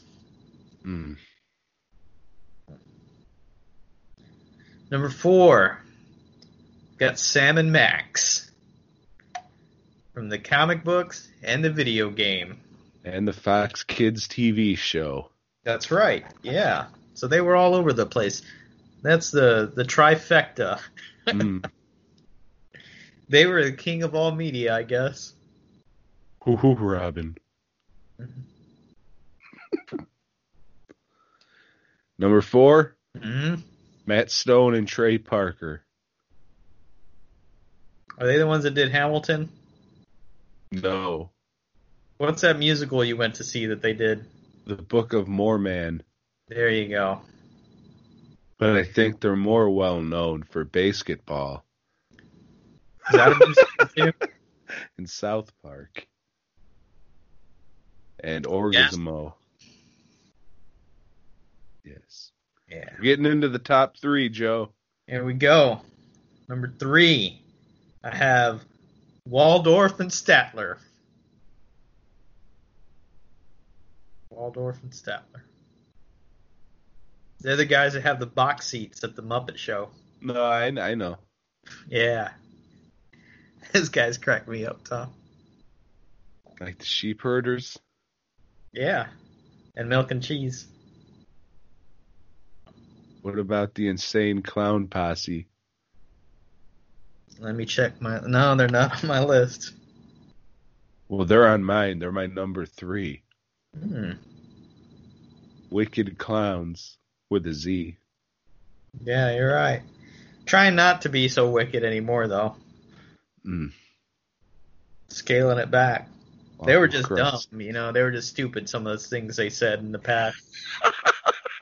Number 4. Got Sam and Max. From the comic books and the video game. And the Fox Kids TV show. That's right, yeah. So they were all over the place. That's the trifecta. They were the king of all media, I guess. Hoo-hoo, Robin. Number 4, Matt Stone and Trey Parker. Are they the ones that did Hamilton? No. What's that musical you went to see that they did? The Book of Mormon. There you go. But I think they're more well known for basketball. Is that a musical too? In South Park. And Orgasmo. Yes. Yeah. We're getting into the top 3, Joe. Here we go. Number 3. I have Waldorf and Statler. Waldorf and Statler. They're the guys that have the box seats at the Muppet Show. No, I know. Yeah. Those guys crack me up, Tom. Like the sheep herders? Yeah. And Milk and Cheese. What about the Insane Clown Posse? Let me check my... No, they're not on my list. Well, they're on mine. They're my number 3. Wicked Clowns with a Z. Yeah, you're right. Trying not to be so wicked anymore, though. Scaling it back. They were just dumb, you know. They were just stupid, some of those things they said in the past.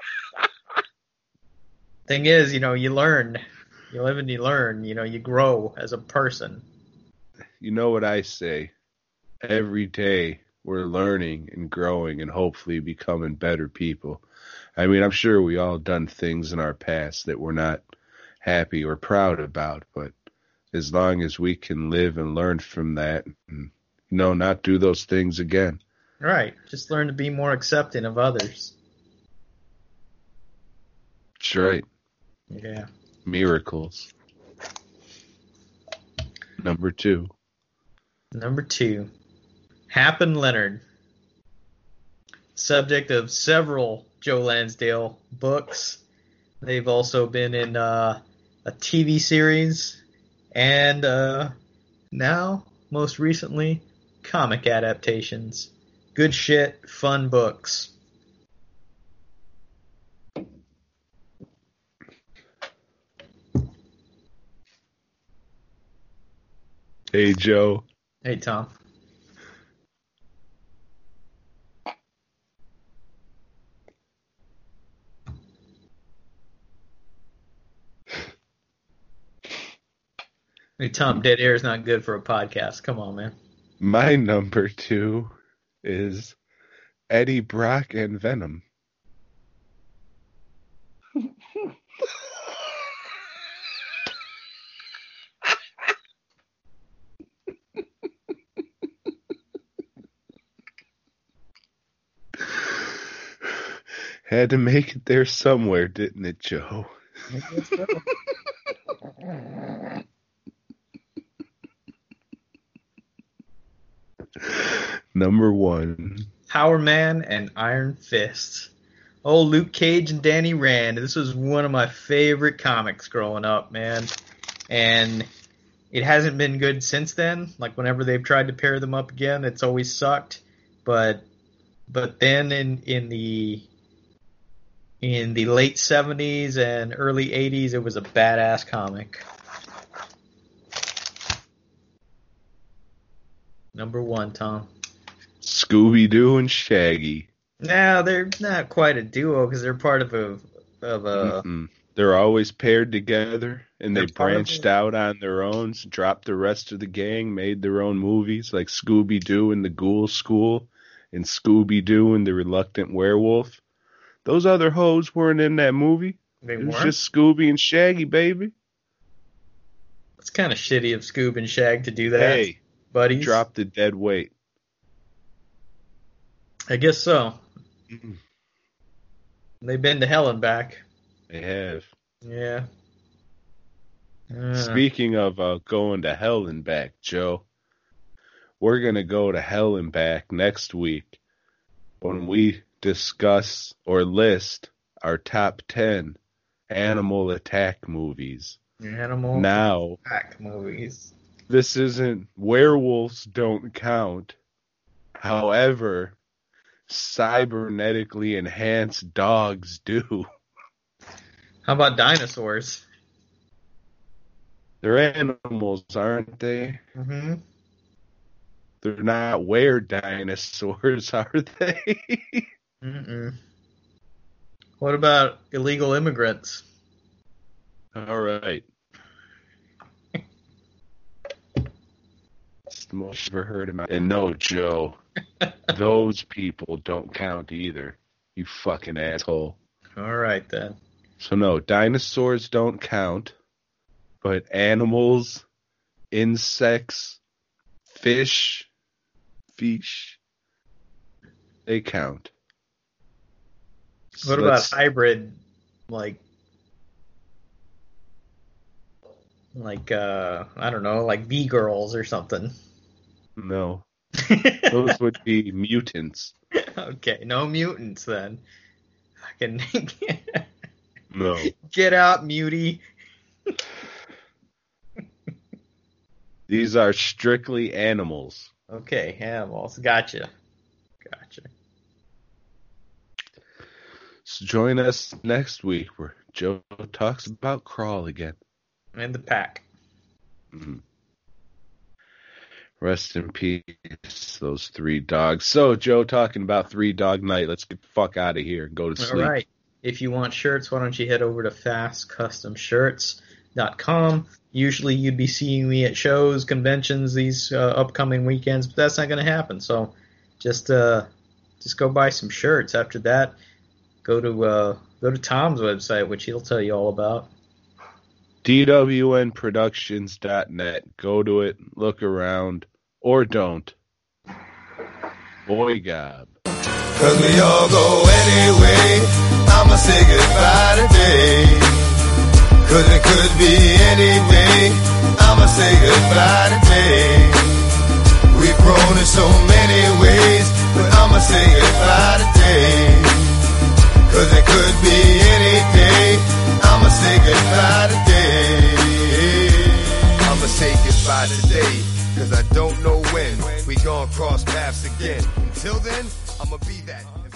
Thing is, you learn. You live and you learn. You grow as a person. You know what I say? Every day we're learning and growing and hopefully becoming better people. I mean, I'm sure we all done things in our past that we're not happy or proud about, but as long as we can live and learn from that and, not do those things again. Right. Just learn to be more accepting of others. That's right. Yeah. Miracles. Number 2. Number 2. Hap and Leonard. Subject of several Joe Lansdale books. They've also been in a TV series and now, most recently, comic adaptations. Good shit, fun books. Hey, Joe. Hey, Tom. Hey, Tom, dead air is not good for a podcast. Come on, man. My number 2 is Eddie Brock and Venom. Had to make it there somewhere, didn't it, Joe? I guess so. Number 1. Power Man and Iron Fist. Oh, Luke Cage and Danny Rand. This was one of my favorite comics growing up, man. And it hasn't been good since then. Like, whenever they've tried to pair them up again, it's always sucked. But then in the late 70s and early 80s, it was a badass comic. Number 1, Tom. Scooby-Doo and Shaggy. No, they're not quite a duo because they're part of a. They're always paired together, and they They're part of branched out on their own, dropped the rest of the gang, made their own movies, like Scooby-Doo and the Ghoul School, and Scooby-Doo and the Reluctant Werewolf. Those other hoes weren't in that movie. They It was weren't? just Scooby and Shaggy, baby. It's kind of shitty of Scoob and Shag to do that, Hey, buddies. drop the dead weight. I guess so. They've been to hell and back. They have. Yeah. Speaking of going to hell and back, Joe, we're going to go to hell and back next week when we discuss or list our top 10 animal attack movies. Animal Now, attack movies. this isn't werewolves don't count. However, cybernetically enhanced dogs do. How about dinosaurs? They're animals, aren't they? Mm-hmm. They're not were dinosaurs, are they? Mm-mm. What about illegal immigrants? All right. It's the most I've ever heard of. And no, Joe, those people don't count either. You fucking asshole. All right, then. So no, dinosaurs don't count, but animals, insects, fish, they count. What about hybrid, like I don't know, like V-girls or something? No, those would be mutants. Okay, no mutants then. Fucking No. get out, mutie. These are strictly animals. Okay, animals. Gotcha. So join us next week where Joe talks about Crawl again. And the pack. Mm-hmm. Rest in peace, those 3 dogs. So, Joe, talking about 3 Dog Night. Let's get the fuck out of here and go to sleep. All right. If you want shirts, why don't you head over to fastcustomshirts.com. Usually you'd be seeing me at shows, conventions these upcoming weekends, but that's not going to happen. So just go buy some shirts. After that, go to Tom's website, which he'll tell you all about. DWNProductions.net. Go to it, look around, or don't. Boy gob. Cause we all go anyway. I'ma say goodbye today. Cause it could be any day. I'ma say goodbye today. We've grown in so many ways, but I'ma say goodbye today. Cause it could be any day. I'ma say goodbye today. I'ma say goodbye today. Cause I don't know when we gon' cross paths again. Until then, I'ma be that.